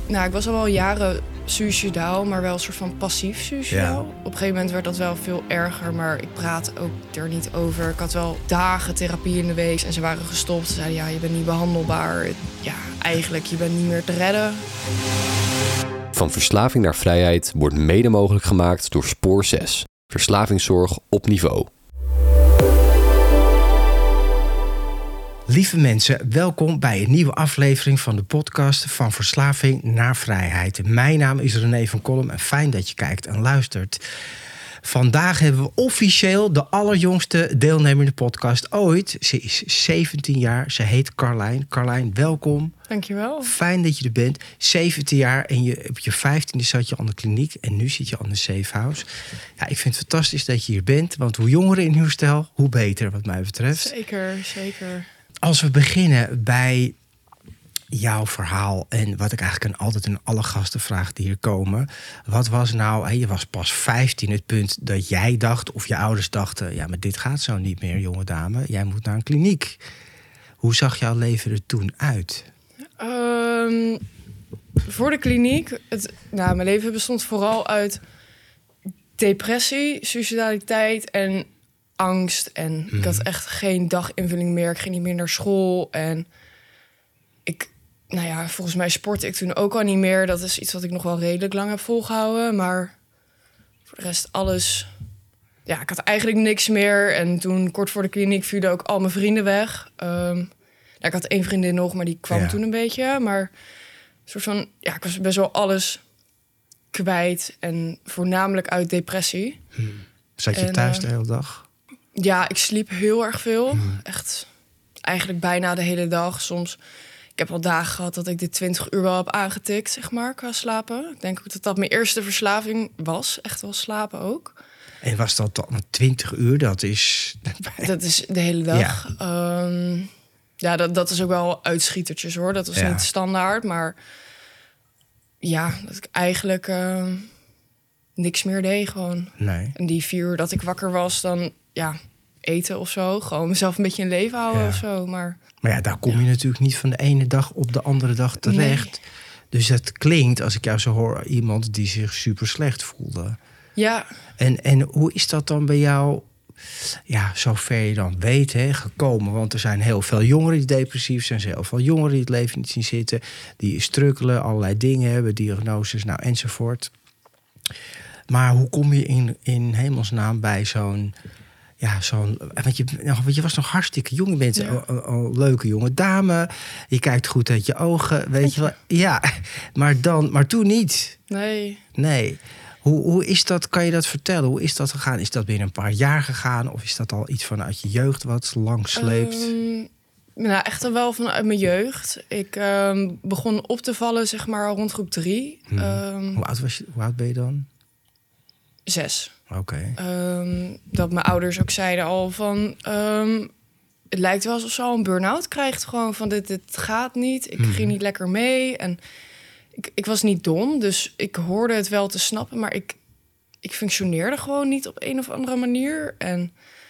Nou, ik was al wel jaren suïcidaal, maar wel een soort van passief suïcidaal. Ja. Op een gegeven moment werd dat wel veel erger, maar ik praat ook er niet over. Ik had wel dagen therapie in de week en ze waren gestopt. Ze zeiden, ja, je bent niet behandelbaar. Ja, eigenlijk, je bent niet meer te redden. Van verslaving naar vrijheid wordt mede mogelijk gemaakt door Spoor 6. Verslavingszorg op niveau. Lieve mensen, welkom bij een nieuwe aflevering van de podcast Van Verslaving naar Vrijheid. Mijn naam is René van Kolm en fijn dat je kijkt en luistert. Vandaag hebben we officieel de allerjongste deelnemer in de podcast ooit. Ze is 17 jaar, ze heet Carlijn. Carlijn, welkom. Dankjewel. Fijn dat je er bent. 17 jaar en op je 15e zat je aan de kliniek en nu zit je aan de safe house. Ja, ik vind het fantastisch dat je hier bent, want hoe jonger in uw stijl, hoe beter wat mij betreft. Zeker. Als we beginnen bij jouw verhaal en wat ik eigenlijk altijd aan alle gasten vraag die hier komen. Wat was nou, je was pas 15, het punt dat jij dacht of je ouders dachten, ja, maar dit gaat zo niet meer, jonge dame. Jij moet naar een kliniek. Hoe zag jouw leven er toen uit? Voor de kliniek, mijn leven bestond vooral uit depressie, suicidaliteit en angst. En ik had echt geen daginvulling meer. Ik ging niet meer naar school. En volgens mij sportte ik toen ook al niet meer. Dat is iets wat ik nog wel redelijk lang heb volgehouden. Maar voor de rest alles. Ja, ik had eigenlijk niks meer. En toen, kort voor de kliniek, vielen ook al mijn vrienden weg. Ik had 1 vriendin nog, maar die kwam toen een beetje. Maar een soort van, ik was best wel alles kwijt. En voornamelijk uit depressie. Zat je thuis de hele dag? Ja, ik sliep heel erg veel. Echt eigenlijk bijna de hele dag. Soms, ik heb al dagen gehad dat ik de 20 uur wel heb aangetikt, zeg maar, qua slapen. Ik denk ook dat dat mijn eerste verslaving was. Echt wel slapen ook. En was dat dan 20 uur? Dat is de hele dag. Ja, dat is ook wel uitschietertjes, hoor. Dat was niet standaard, maar ja, dat ik eigenlijk niks meer deed gewoon. Nee. En die 4 uur dat ik wakker was, dan eten of zo. Gewoon mezelf een beetje in leven houden of zo. Maar ja, daar kom je natuurlijk niet van de ene dag op de andere dag terecht. Nee. Dus dat klinkt, als ik jou zo hoor, iemand die zich super slecht voelde. Ja. En hoe is dat dan bij jou, zover je dan weet, gekomen? Want er zijn heel veel jongeren die depressief zijn. Er zijn heel veel jongeren die het leven niet zien zitten. Die strukkelen, allerlei dingen hebben, diagnoses, enzovoort. Maar hoe kom je in hemelsnaam bij zo'n... want je was nog hartstikke jong. Je bent een leuke jonge dame. Je kijkt goed uit je ogen, weet je wel. Ja, maar toen niet. Nee. Hoe is dat, kan je dat vertellen? Hoe is dat gegaan? Is dat binnen een paar jaar gegaan? Of is dat al iets vanuit je jeugd wat lang sleept? Echt wel vanuit mijn jeugd. Ik begon op te vallen, zeg maar, rond groep 3. Hoe oud ben je dan? 6. Oké. Dat mijn ouders ook zeiden al van... het lijkt wel alsof ze al een burn-out krijgt. Gewoon van, dit gaat niet. Ik ging niet lekker mee. En ik was niet dom, dus ik hoorde het wel te snappen. Maar ik functioneerde gewoon niet op een of andere manier. En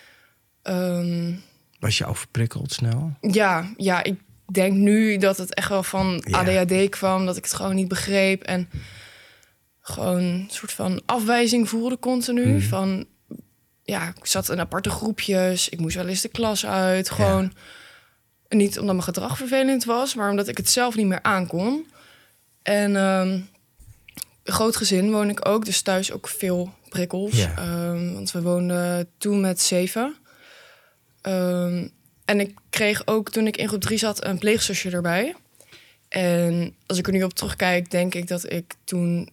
was je overprikkeld snel? Ja, ik denk nu dat het echt wel van ADHD kwam. Dat ik het gewoon niet begreep. En gewoon een soort van afwijzing voelde continu. Van, ik zat in aparte groepjes. Ik moest wel eens de klas uit. Gewoon niet omdat mijn gedrag vervelend was, maar omdat ik het zelf niet meer aankon. En een groot gezin woon ik ook, dus thuis ook veel prikkels. Want we woonden toen met 7. En ik kreeg ook, toen ik in groep 3 zat, een pleegzusje erbij. En als ik er nu op terugkijk, denk ik dat ik toen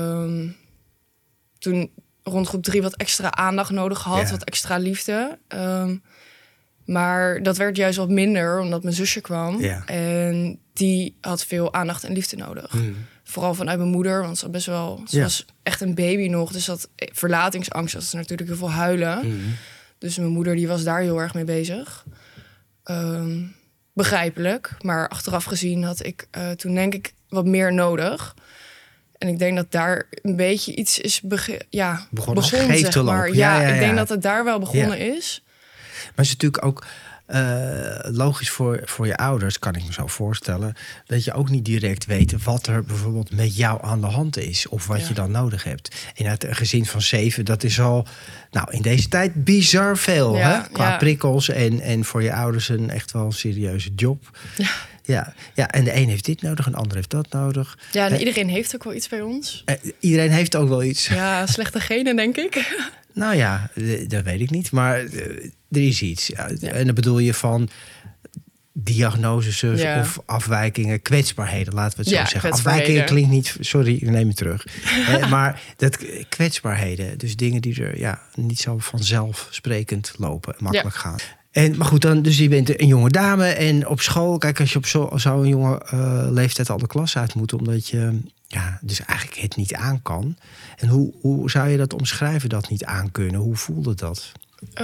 rond groep 3 wat extra aandacht nodig had. Wat extra liefde. Maar dat werd juist wat minder, omdat mijn zusje kwam. En die had veel aandacht en liefde nodig. Vooral vanuit mijn moeder, want ze was echt een baby nog. Dus dat verlatingsangst, dat is natuurlijk heel veel huilen. Dus mijn moeder die was daar heel erg mee bezig. Begrijpelijk. Maar achteraf gezien had ik toen denk ik wat meer nodig. En ik denk dat daar een beetje iets is begonnen zeg maar. Ik Ik denk dat het daar wel begonnen is. Maar het is natuurlijk ook... logisch voor je ouders, kan ik me zo voorstellen, dat je ook niet direct weet wat er bijvoorbeeld met jou aan de hand is. Of wat je dan nodig hebt. En uit een gezin van 7, dat is al in deze tijd bizar veel. Hè? Qua prikkels en voor je ouders echt wel een serieuze job. Ja, en de een heeft dit nodig, en de ander heeft dat nodig. Ja, en iedereen heeft ook wel iets bij ons. Iedereen heeft ook wel iets. Ja, slechte genen, denk ik. Nou ja, dat weet ik niet. Maar er is iets. Ja. En dan bedoel je van diagnoses of afwijkingen, kwetsbaarheden, laten we het zo zeggen. Afwijkingen klinkt niet, sorry, ik neem het terug. Maar kwetsbaarheden, dus dingen die er niet zo vanzelfsprekend lopen, makkelijk gaan. Maar goed, dus je bent een jonge dame en op school, kijk, als je op zo'n jonge leeftijd al de klas uit moet, omdat je dus eigenlijk het niet aan kan. En hoe zou je dat omschrijven, dat niet aan kunnen? Hoe voelde dat?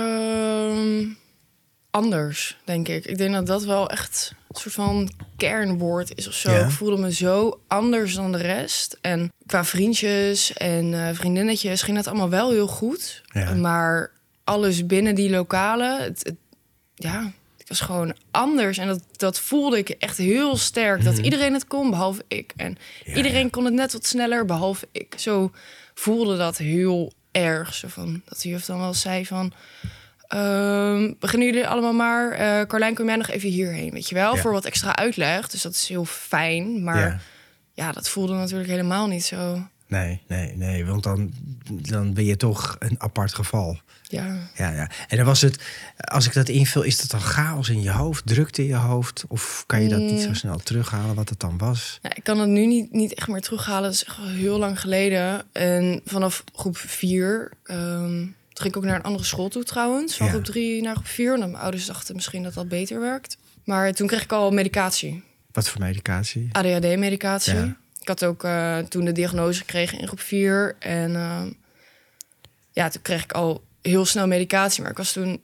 Anders, denk ik. Ik denk dat dat wel echt een soort van kernwoord is of zo. Ik voelde me zo anders dan de rest. En qua vriendjes en vriendinnetjes ging dat allemaal wel heel goed. Ja. Maar alles binnen die lokalen, het was gewoon anders. En dat voelde ik echt heel sterk. Dat iedereen het kon, behalve ik. En iedereen kon het net wat sneller, behalve ik. Zo voelde dat heel erg. Zo van, dat de juf dan wel zei van, beginnen jullie allemaal maar. Carlijn, kom jij nog even hierheen, weet je wel? Voor wat extra uitleg. Dus dat is heel fijn. Maar dat voelde natuurlijk helemaal niet zo. Nee, want dan ben je toch een apart geval. Ja. En dan was het, als ik dat invul, is dat dan chaos in je hoofd, drukte in je hoofd? Of kan je dat niet zo snel terughalen, wat het dan was? Ja, ik kan het nu niet echt meer terughalen. Dat is echt al heel lang geleden. En vanaf groep 4... toen ging ik ook naar een andere school toe trouwens. Van groep 3 naar groep 4. En mijn ouders dachten misschien dat dat beter werkt. Maar toen kreeg ik al medicatie. Wat voor medicatie? ADHD-medicatie. Ja. Ik had ook toen de diagnose gekregen in groep 4. En toen kreeg ik al heel snel medicatie. Maar ik was toen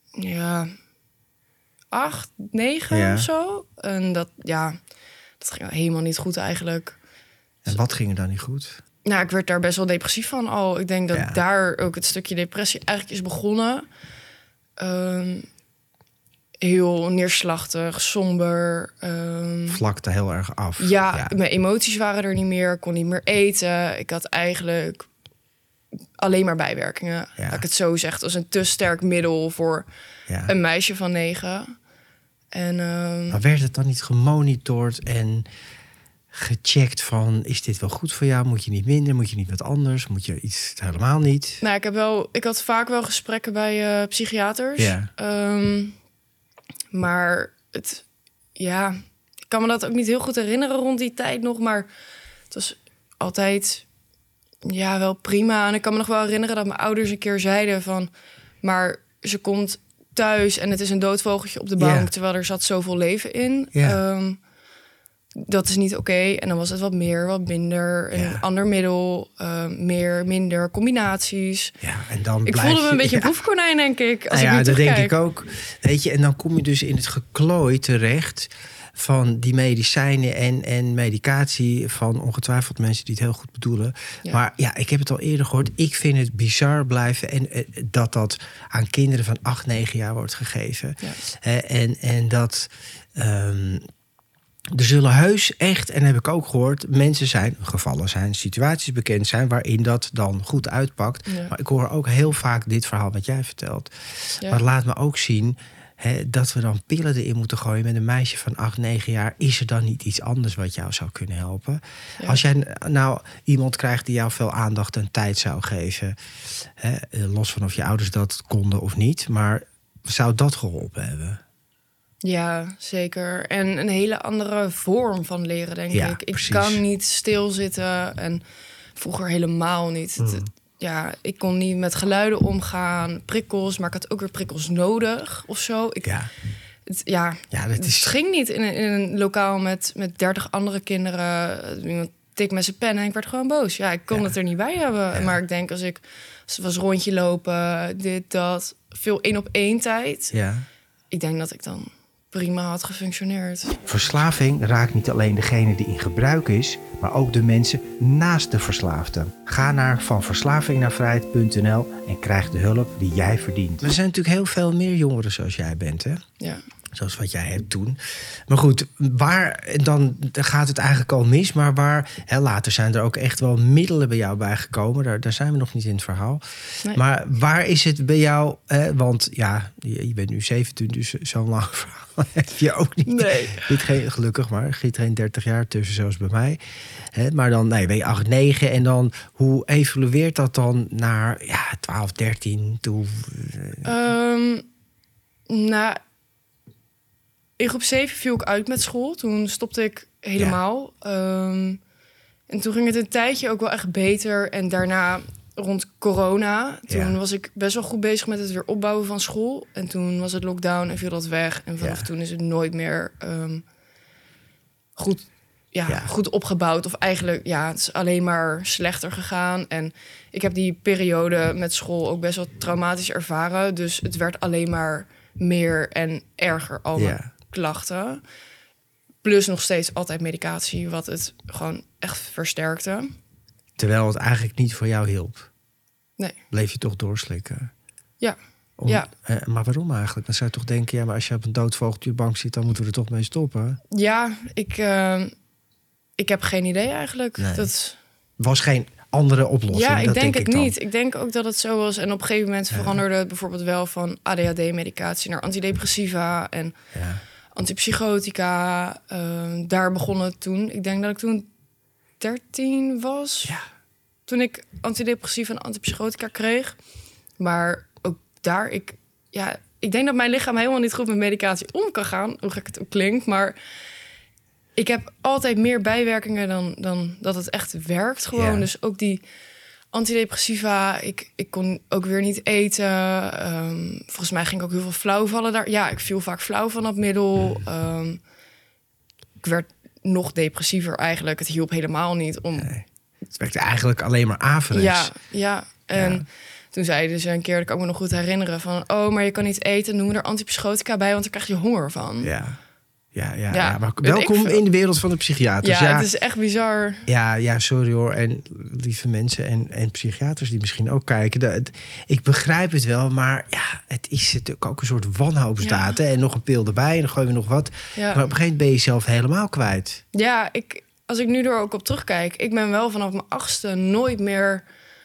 8, 9 of zo. En dat ging helemaal niet goed eigenlijk. En wat ging er dan niet goed? Nou, ik werd daar best wel depressief van al. Ik denk dat daar ook het stukje depressie eigenlijk is begonnen. Heel neerslachtig, somber. Vlakte heel erg af. Ja, mijn emoties waren er niet meer. Ik kon niet meer eten. Ik had eigenlijk alleen maar bijwerkingen. Laat ik het zo zeggen. Het was een te sterk middel voor een meisje van 9. En, maar werd het dan niet gemonitord en gecheckt van, is dit wel goed voor jou? Moet je niet minder? Moet je niet wat anders? Moet je iets helemaal niet? Nou, ik had vaak wel gesprekken bij psychiaters. Ja. Maar ik kan me dat ook niet heel goed herinneren rond die tijd nog. Maar het was altijd wel prima. En ik kan me nog wel herinneren dat mijn ouders een keer zeiden van, maar ze komt thuis en het is een doodvogeltje op de bank, terwijl er zat zoveel leven in. Dat is niet oké. En dan was het wat meer, wat minder. Een ander middel, meer, minder, combinaties. Ja, en dan ik voelde me een beetje een proefkonijn, denk ik. Als ik nu dat denk ik ook. Weet je, en dan kom je dus in het geklooi terecht van die medicijnen en medicatie van ongetwijfeld mensen die het heel goed bedoelen. Ja. Maar ik heb het al eerder gehoord. Ik vind het bizar blijven en dat aan kinderen van 8, 9 jaar wordt gegeven. Ja. En dat er zullen heus echt, en heb ik ook gehoord, gevallen zijn, situaties bekend zijn waarin dat dan goed uitpakt. Ja. Maar ik hoor ook heel vaak dit verhaal wat jij vertelt. Ja. Maar laat me ook zien dat we dan pillen erin moeten gooien met een meisje van 8, 9 jaar. Is er dan niet iets anders wat jou zou kunnen helpen? Ja. Als jij nou iemand krijgt die jou veel aandacht en tijd zou geven, los van of je ouders dat konden of niet, maar zou dat geholpen hebben? Ja, zeker. En een hele andere vorm van leren, denk ik. Ik kan niet stilzitten en vroeger helemaal niet. Ik kon niet met geluiden omgaan, prikkels, maar ik had ook weer prikkels nodig of zo. Het ging niet in een lokaal met 30 andere kinderen. Iemand tikt met zijn pen en ik werd gewoon boos. Ja, ik kon het er niet bij hebben. Ja. Maar ik denk als het was rondje lopen, dit, dat, veel 1-op-1 tijd. Ja. Ik denk dat ik dan prima had gefunctioneerd. Verslaving raakt niet alleen degene die in gebruik is, maar ook de mensen naast de verslaafde. Ga naar vanverslavingnaarvrijheid.nl en krijg de hulp die jij verdient. Er zijn natuurlijk heel veel meer jongeren zoals jij bent, hè? Ja. Zoals wat jij hebt toen. Maar goed, waar dan gaat het eigenlijk al mis. Maar waar, later zijn er ook echt wel middelen bij jou bijgekomen. Daar zijn we nog niet in het verhaal. Nee. Maar waar is het bij jou? Want ja, je bent nu 17, dus zo'n lang verhaal heb je ook niet. Nee. Gelukkig maar, er giet geen 30 jaar tussen zoals bij mij. Maar dan ben je 8, 9. En dan, hoe evolueert dat dan naar 12, 13 toe? Nou, in groep 7 viel ik uit met school. Toen stopte ik helemaal. En toen ging het een tijdje ook wel echt beter. En daarna rond corona, toen was ik best wel goed bezig met het weer opbouwen van school. En toen was het lockdown en viel dat weg. En vanaf toen is het nooit meer goed opgebouwd. Of eigenlijk, het is alleen maar slechter gegaan. En ik heb die periode met school ook best wel traumatisch ervaren. Dus het werd alleen maar meer en erger, al mijn klachten. Plus nog steeds altijd medicatie, wat het gewoon echt versterkte. Terwijl het eigenlijk niet voor jou hielp. Nee. Bleef je toch doorslikken? Ja. Maar waarom eigenlijk? Dan zou je toch denken, maar als je op een doodvogeltjebank zit, dan moeten we er toch mee stoppen. Ja, ik heb geen idee eigenlijk. Nee. Dat was geen andere oplossing. Ja, ik denk het niet. Ik denk ook dat het zo was. En op een gegeven moment veranderde het bijvoorbeeld wel van ADHD-medicatie naar antidepressiva en antipsychotica. Daar begon het toen. Ik denk dat ik toen 13 was. Ja. Toen ik antidepressiva en antipsychotica kreeg. Maar ook daar, ik denk dat mijn lichaam helemaal niet goed met medicatie om kan gaan. Hoe gek het ook klinkt, maar ik heb altijd meer bijwerkingen dan dat het echt werkt gewoon. Ja. Dus ook die antidepressiva, ik kon ook weer niet eten. Volgens mij ging ik ook heel veel flauw vallen daar. Ja, ik viel vaak flauw van dat middel. Ik werd nog depressiever eigenlijk. Het hielp helemaal niet om. Nee. Het werkte eigenlijk alleen maar averechts. Ja. En toen zeiden ze een keer, dat kan ik me nog goed herinneren, van maar je kan niet eten, noem er antipsychotica bij, want dan krijg je honger van. Ja, maar welkom in de wereld van de psychiaters. Ja, het is echt bizar. Ja, sorry hoor. En lieve mensen en psychiaters die misschien ook kijken. Ik begrijp het wel, maar het is natuurlijk ook een soort wanhoopsdaad. En nog een pil erbij en dan gooien we nog wat. Ja. Maar op een gegeven moment ben je jezelf helemaal kwijt. Ja, als ik nu er ook op terugkijk, ik ben wel vanaf mijn 8e nooit meer.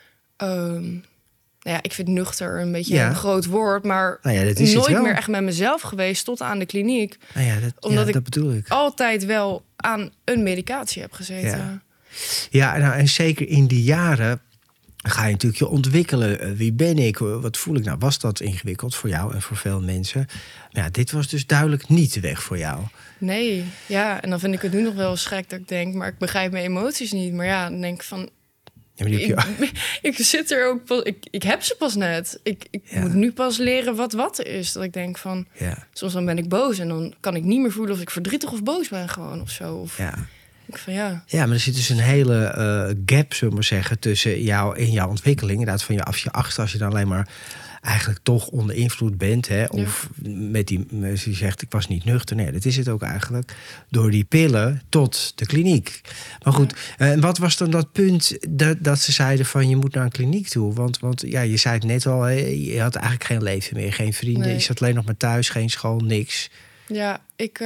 Ik vind nuchter een beetje een groot woord, maar dat is nooit meer echt met mezelf geweest tot aan de kliniek. Omdat ik bedoel ik altijd wel aan een medicatie heb gezeten. En zeker in die jaren ga je natuurlijk je ontwikkelen. Wie ben ik? Wat voel ik? Nou, was dat ingewikkeld voor jou en voor veel mensen? Maar dit was dus duidelijk niet de weg voor jou. Nee, en dan vind ik het nu nog wel schrik dat ik denk, maar ik begrijp mijn emoties niet. Maar dan denk ik van, ik zit er ook pas, ik heb ze pas net. Ik moet nu pas leren wat is. Dat ik denk van, soms dan ben ik boos en dan kan ik niet meer voelen of ik verdrietig of boos ben gewoon of zo. Of, maar er zit dus een hele gap, zullen we maar zeggen, tussen jou en jouw ontwikkeling. Inderdaad, van je 8e, als je dan alleen maar eigenlijk toch onder invloed bent. Of met die zegt, ik was niet nuchter. Nee, dat is het ook eigenlijk. Door die pillen tot de kliniek. Maar goed, wat was dan dat punt dat ze zeiden van, je moet naar een kliniek toe? Want je zei het net al, je had eigenlijk geen leven meer. Geen vrienden, je zat alleen nog maar thuis, geen school, niks. Ja, ik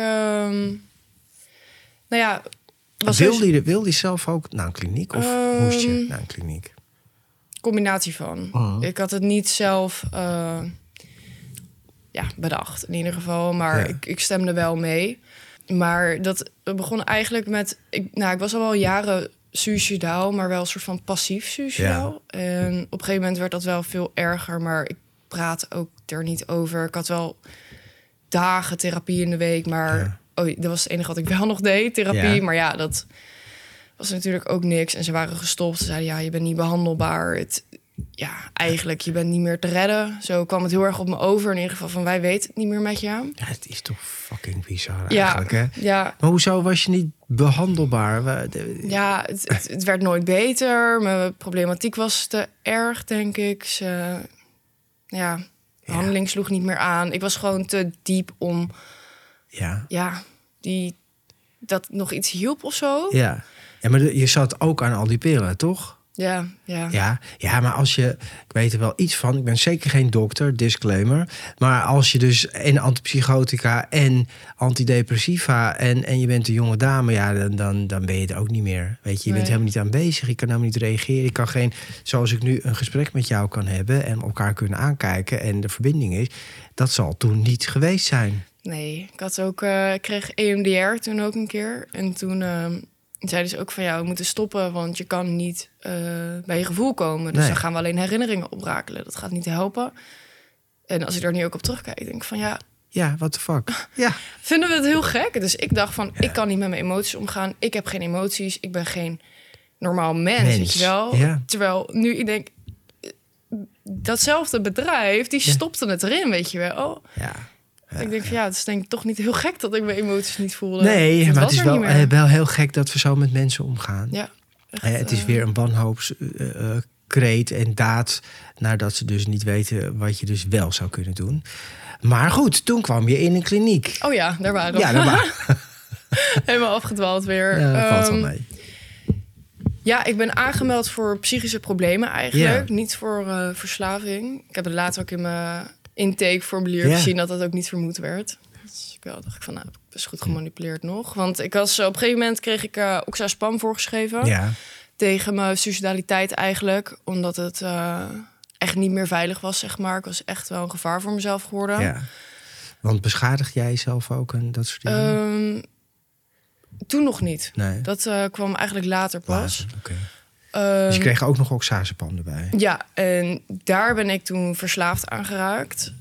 wilde je zelf ook naar een kliniek? Of moest je naar een kliniek? Combinatie van. Ik had het niet zelf bedacht in ieder geval. Maar ik stemde wel mee. Maar dat begon eigenlijk met, ik was al wel jaren suicidaal, maar wel een soort van passief suicidaal. En op een gegeven moment werd dat wel veel erger. Maar ik praat ook er niet over. Ik had wel dagen therapie in de week. Maar dat was het enige wat ik wel nog deed, therapie. Maar dat was natuurlijk ook niks. En ze waren gestopt. Ze zeiden, je bent niet behandelbaar. Eigenlijk, je bent niet meer te redden. Zo kwam het heel erg op me over. In ieder geval van, wij weten het niet meer met je. Ja, het is toch fucking bizar eigenlijk, hè? Ja. Maar hoezo was je niet behandelbaar? Het werd nooit beter. Mijn problematiek was te erg, denk ik. Behandeling sloeg niet meer aan. Ik was gewoon te diep om Ja. Dat nog iets hielp of zo. Ja, maar je zat ook aan al die pillen, toch? Ja. Ja, maar als je... Ik weet er wel iets van. Ik ben zeker geen dokter, disclaimer. Maar als je dus en antipsychotica en antidepressiva... en je bent een jonge dame, ja, dan ben je er ook niet meer. Weet je bent helemaal niet aanwezig. Je kan helemaal niet reageren. Je kan geen... Zoals ik nu een gesprek met jou kan hebben... en elkaar kunnen aankijken en de verbinding is... dat zal toen niet geweest zijn. Nee, ik had ook... ik kreeg EMDR toen ook een keer. En toen... zeiden ze ook van we moeten stoppen, want je kan niet bij je gevoel komen. Dus dan gaan we alleen herinneringen oprakelen. Dat gaat niet helpen. En als ik daar nu ook op terugkijk, denk ik van ja, what the fuck? Ja. Vinden we het heel gek? Dus ik dacht van, ik kan niet met mijn emoties omgaan. Ik heb geen emoties. Ik ben geen normaal mens. Weet je wel? Ja. Terwijl nu ik denk, datzelfde bedrijf, die stopte het erin, weet je wel. Ja. Ik denk van het is denk ik toch niet heel gek dat ik mijn emoties niet voelde. Nee, maar het is wel heel gek dat we zo met mensen omgaan. Ja, echt, het is weer een wanhoopskreet en daad... nadat ze dus niet weten wat je dus wel zou kunnen doen. Maar goed, toen kwam je in een kliniek. Oh ja, daar waren we. Ja, daar waren helemaal afgedwaald weer. Ja, dat valt wel mee. Ja, ik ben aangemeld voor psychische problemen eigenlijk. Niet voor verslaving. Ik heb het later ook in mijn... intakeformulier gezien dat dat ook niet vermoed werd. Dus ik dacht van, heb ik best goed gemanipuleerd nog. Want ik was op een gegeven moment kreeg ik oxazepam voorgeschreven. Ja. Tegen mijn suicidaliteit eigenlijk. Omdat het echt niet meer veilig was, zeg maar. Ik was echt wel een gevaar voor mezelf geworden. Ja. Want beschadig jij jezelf ook en dat soort dingen? Toen nog niet. Nee. Dat kwam eigenlijk later pas. Okay. Dus je kreeg ook nog oxazepam erbij? Ja, en daar ben ik toen verslaafd aan geraakt.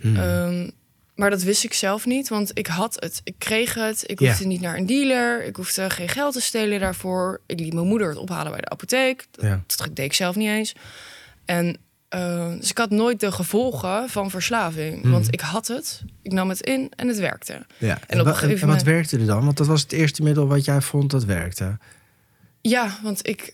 Maar dat wist ik zelf niet, want ik had het. Ik kreeg het. Ik hoefde niet naar een dealer. Ik hoefde geen geld te stelen daarvoor. Ik liet mijn moeder het ophalen bij de apotheek. Dat deed ik zelf niet eens. En dus ik had nooit de gevolgen van verslaving. Want ik had het, ik nam het in en het werkte. Ja. En op een gegeven moment... wat werkte er dan? Want dat was het eerste middel wat jij vond dat werkte. Ja, want ik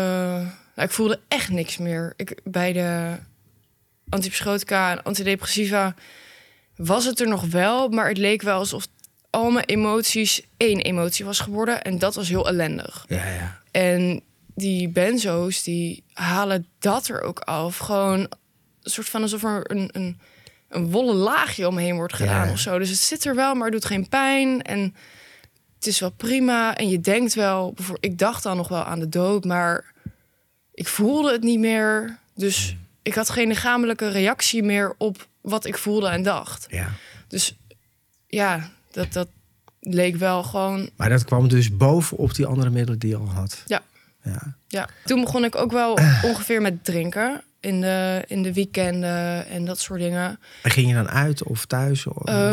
voelde echt niks meer. Bij de antipsychotica en antidepressiva was het er nog wel, maar het leek wel alsof al mijn emoties één emotie was geworden. En dat was heel ellendig. Ja. En die benzo's, die halen dat er ook af. Gewoon een soort van alsof er een wollen laagje omheen wordt gedaan of zo. Dus het zit er wel, maar het doet geen pijn. En het is wel prima. En je denkt wel, ik dacht dan nog wel aan de dood, maar ik voelde het niet meer. Dus ik had geen lichamelijke reactie meer op wat ik voelde en dacht. Ja. Dus ja, dat leek wel gewoon... Maar dat kwam dus bovenop die andere middelen die je al had? Ja. Toen begon ik ook wel ongeveer met drinken. In de weekenden en dat soort dingen. En ging je dan uit of thuis?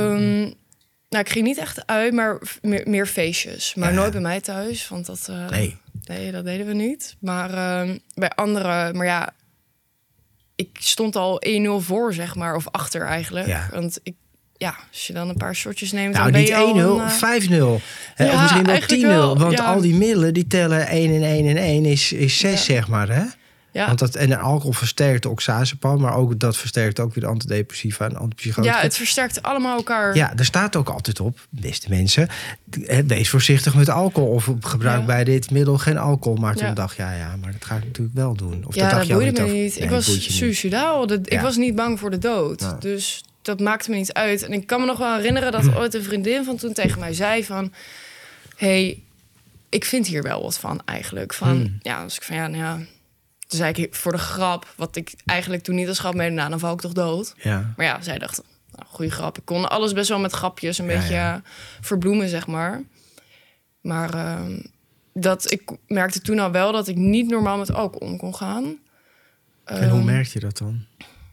Ik ging niet echt uit, maar meer feestjes. Maar nooit bij mij thuis, want dat... Nee, dat deden we niet. Maar bij anderen... Maar ja, ik stond al 1-0 voor, zeg maar. Of achter eigenlijk. Ja. Want als je dan een paar shotjes neemt... Nou, dan ben niet je 1-0, 5-0. Of misschien wel 10-0. Want al die middelen, die tellen 1 en 1 en 1 is 6, zeg maar, hè? Ja. Want dat, en alcohol versterkt de oxazepam, maar ook dat versterkt ook weer de antidepressiva en antipsychotica. Ja, het versterkt allemaal elkaar. Ja, er staat ook altijd op, beste mensen, wees voorzichtig met alcohol of gebruik bij dit middel geen alcohol. Maar toen dacht ik, maar dat ga ik natuurlijk wel doen. Of dat boeide me niet. Nee, ik was suicidaal. Ik was niet bang voor de dood. Ja. Dus dat maakte me niet uit. En ik kan me nog wel herinneren dat ooit een vriendin van toen tegen mij zei van... Hey, ik vind hier wel wat van eigenlijk. Dus ik van toen zei ik voor de grap, wat ik eigenlijk toen niet als grap meende, dan val ik toch dood. Ja. Maar zij dacht, goede grap. Ik kon alles best wel met grapjes een beetje verbloemen, zeg maar. Maar ik merkte toen al wel dat ik niet normaal met alcohol om kon gaan. En hoe merkte je dat dan?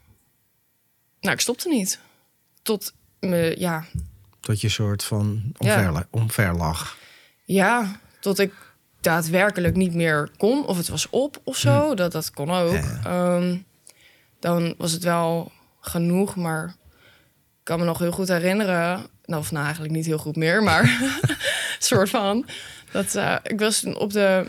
Ik stopte niet. Tot je soort van omver lag. Ja, tot ik daadwerkelijk niet meer kon. Of het was op of zo. Dat kon ook. Ja. Dan was het wel genoeg. Maar ik kan me nog heel goed herinneren... eigenlijk niet heel goed meer, maar... soort van... ik was op de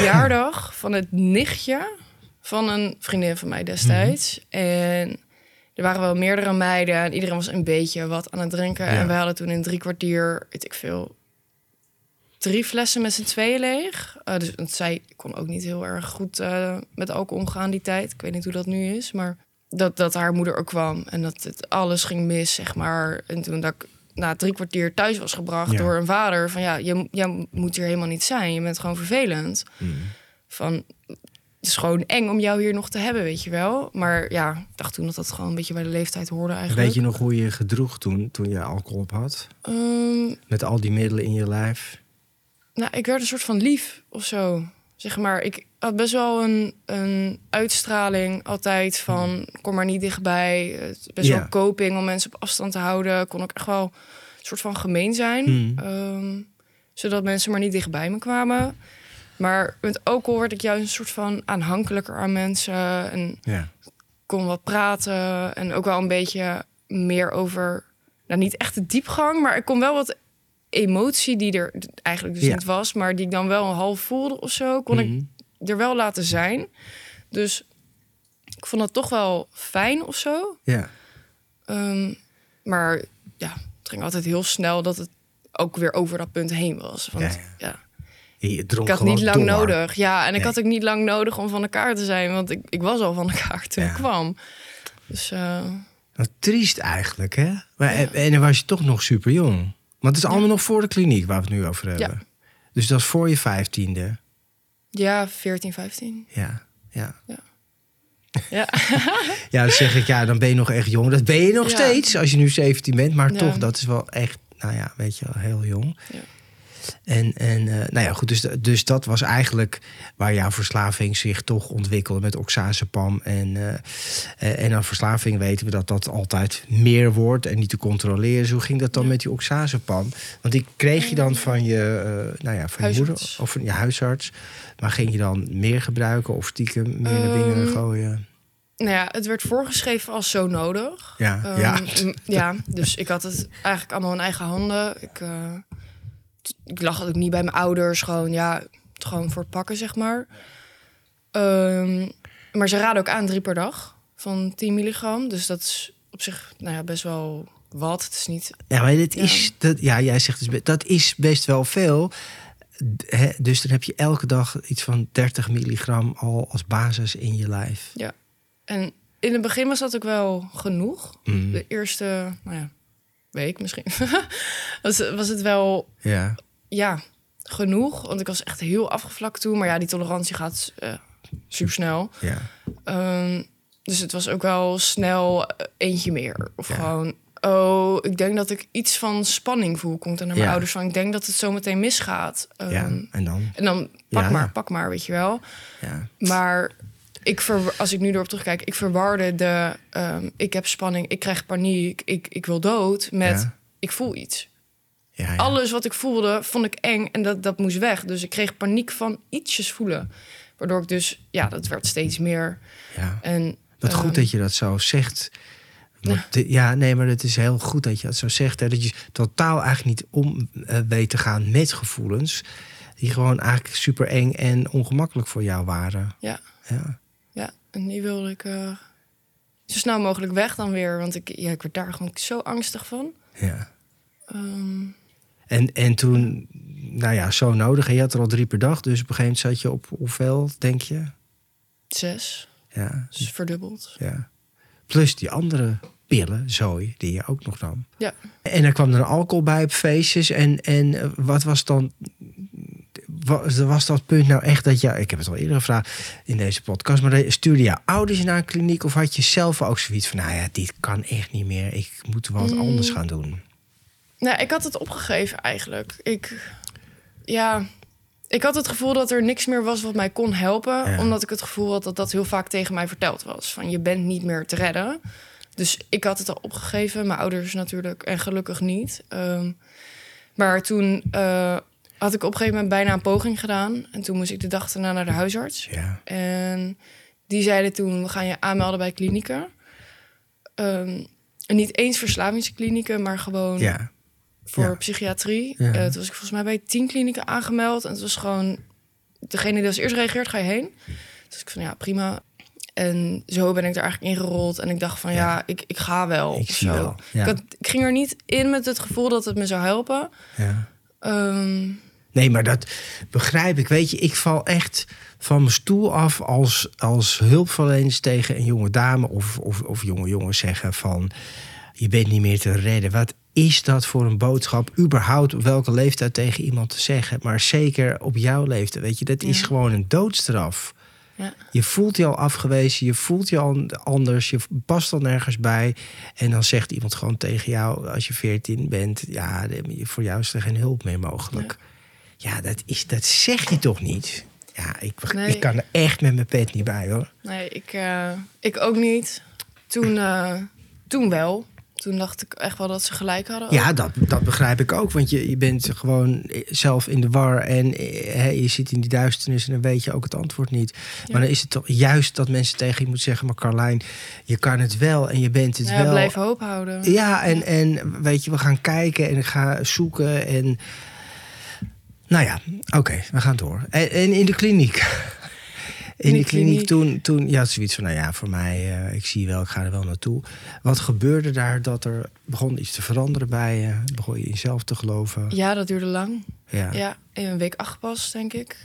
verjaardag van het nichtje... van een vriendin van mij destijds. En er waren wel meerdere meiden en iedereen was een beetje wat aan het drinken. Ja. En we hadden toen in 3 kwartier, weet ik veel, 3 flessen met z'n tweeën leeg. Dus zij kon ook niet heel erg goed met alcohol omgaan die tijd. Ik weet niet hoe dat nu is, maar dat haar moeder ook kwam en dat het alles ging mis, zeg maar. En toen dat ik na 3 kwartier thuis was gebracht door een vader van jij moet hier helemaal niet zijn. Je bent gewoon vervelend. Van het is gewoon eng om jou hier nog te hebben, weet je wel. Maar ja, ik dacht toen dat gewoon een beetje bij de leeftijd hoorde eigenlijk. Weet je nog hoe je gedroeg toen je alcohol op had? Met al die middelen in je lijf? Nou, ik werd een soort van lief of zo. Zeg maar, ik had best wel een uitstraling altijd van kom maar niet dichtbij. Best wel coping om mensen op afstand te houden. Kon ook echt wel een soort van gemeen zijn. Zodat mensen maar niet dichtbij me kwamen. Maar met alcohol werd ik juist een soort van aanhankelijker aan mensen. En kon wat praten. En ook wel een beetje meer over... Nou, niet echt de diepgang, maar ik kon wel wat emotie die er eigenlijk dus niet was... maar die ik dan wel een half voelde of zo... kon ik er wel laten zijn. Dus ik vond dat toch wel fijn of zo. Ja. Maar ja, het ging altijd heel snel... dat het ook weer over dat punt heen was. Want je dronk ik had niet lang door. nodig. Ja, en ik had ook niet lang nodig om van elkaar te zijn. Want ik was al van elkaar toen ik kwam. Dus... Wat triest eigenlijk, hè? Maar, en dan was je toch nog super jong. Want het is allemaal nog voor de kliniek waar we het nu over hebben. Ja. Dus dat is voor je 15e. Ja, 14, 15. Ja. Ja, Ja, dan zeg ik, dan ben je nog echt jong. Dat ben je nog steeds als je nu 17 bent. Maar toch, dat is wel echt, weet je wel, heel jong. Ja. En goed, dus dat was eigenlijk waar jouw verslaving zich toch ontwikkelde met oxazepam. En aan verslaving weten we dat dat altijd meer wordt en niet te controleren. Dus hoe ging dat dan met die oxazepam? Want die kreeg je dan van je, van je moeder of van je huisarts. Maar ging je dan meer gebruiken of stiekem meer naar binnen gooien? Nou ja, het werd voorgeschreven als zo nodig. Ja, dus ik had het eigenlijk allemaal in eigen handen. Ik lag ook niet bij mijn ouders. Gewoon voor het pakken, zeg maar. Maar ze raden ook aan 3 per dag van 10 milligram. Dus dat is op zich best wel wat. Het is niet... Ja, maar jij zegt dus, dat is best wel veel. Dus dan heb je elke dag iets van 30 milligram al als basis in je lijf. Ja, en in het begin was dat ook wel genoeg. De eerste, week misschien. was het wel genoeg. Want ik was echt heel afgevlakt toen. Maar die tolerantie gaat supersnel. Ja. Dus het was ook wel snel eentje meer. Of gewoon, ik denk dat ik iets van spanning voel. Komt er naar mijn ouders van, ik denk dat het zo meteen misgaat. En dan? Pak maar, weet je wel. Ja. Maar... als ik nu erop terugkijk, ik verwarde de... ik heb spanning, ik krijg paniek, ik wil dood... met ik voel iets. Ja. Alles wat ik voelde, vond ik eng en dat moest weg. Dus ik kreeg paniek van ietsjes voelen. Waardoor ik dus... dat werd steeds meer. Ja. En, wat goed dat je dat zo zegt. Maar het is heel goed dat je dat zo zegt. Hè, dat je totaal eigenlijk niet om weet te gaan met gevoelens... die gewoon eigenlijk super eng en ongemakkelijk voor jou waren. Ja, en die wilde ik zo snel mogelijk weg dan weer. Want ik werd daar gewoon zo angstig van. Ja. En toen, zo nodig. En je had er al 3 per dag. Dus op een gegeven moment zat je op hoeveel, denk je? 6. Ja. Dus verdubbeld. Ja. Plus die andere pillen, zooi, die je ook nog nam. Ja. En er kwam er alcohol bij op feestjes. En wat was dan... Was dat punt nou echt dat ik heb het al eerder gevraagd in deze podcast, maar stuurde je ouders naar een kliniek of had je zelf ook zoiets van, dit kan echt niet meer, ik moet wat anders gaan doen? Nou, ik had het opgegeven eigenlijk. Ik had het gevoel dat er niks meer was wat mij kon helpen, omdat ik het gevoel had dat heel vaak tegen mij verteld was, van je bent niet meer te redden. Dus ik had het al opgegeven, mijn ouders natuurlijk, en gelukkig niet. Maar toen... had ik op een gegeven moment bijna een poging gedaan. En toen moest ik de dag daarna naar de huisarts. Ja. En die zeiden toen, we gaan je aanmelden bij klinieken. En niet eens verslavingsklinieken, maar gewoon voor psychiatrie. Ja. Toen was ik volgens mij bij 10 klinieken aangemeld. En het was gewoon, degene die als eerst reageert, ga je heen. Dus ik van, prima. En zo ben ik er eigenlijk ingerold. En ik dacht van ik ga wel. Ik zie wel. Ja. Ik ging er niet in met het gevoel dat het me zou helpen. Ja. Nee, maar dat begrijp ik. Weet je, ik val echt van mijn stoel af als hulpverleners tegen een jonge dame of jonge jongens zeggen van je bent niet meer te redden. Wat is dat voor een boodschap? Überhaupt op welke leeftijd tegen iemand te zeggen, maar zeker op jouw leeftijd. Weet je, dat is gewoon een doodstraf. Ja. Je voelt je al afgewezen, je voelt je al anders, je past al nergens bij. En dan zegt iemand gewoon tegen jou, als je 14 bent, ja, voor jou is er geen hulp meer mogelijk. Ja, dat zeg je toch niet? Ja, ik kan er echt met mijn pet niet bij, hoor. Nee, ik ook niet. Toen wel. Toen dacht ik echt wel dat ze gelijk hadden. Ja, dat begrijp ik ook. Want je bent gewoon zelf in de war en je zit in die duisternis en dan weet je ook het antwoord niet. Ja. Maar dan is het toch juist dat mensen tegen je moeten zeggen, maar Carlijn, je kan het wel en je bent het wel. Blijf hoop houden. Ja, en weet je, we gaan kijken en gaan zoeken en nou ja, oké, we gaan door. En in de kliniek. In de kliniek toen je had zoiets van, nou ja, voor mij, ik zie wel, ik ga er wel naartoe. Wat gebeurde daar dat er begon iets te veranderen bij je? Begon je in jezelf te geloven? Ja, dat duurde lang. Ja, in een week 8 pas, denk ik.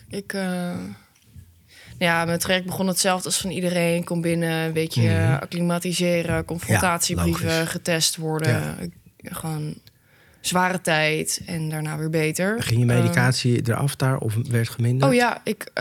Mijn traject begon hetzelfde als van iedereen. Kom binnen, een beetje acclimatiseren, confrontatiebrieven, getest worden. Gewoon zware tijd en daarna weer beter. Ging je medicatie eraf daar of werd geminderd? Oh ja, ik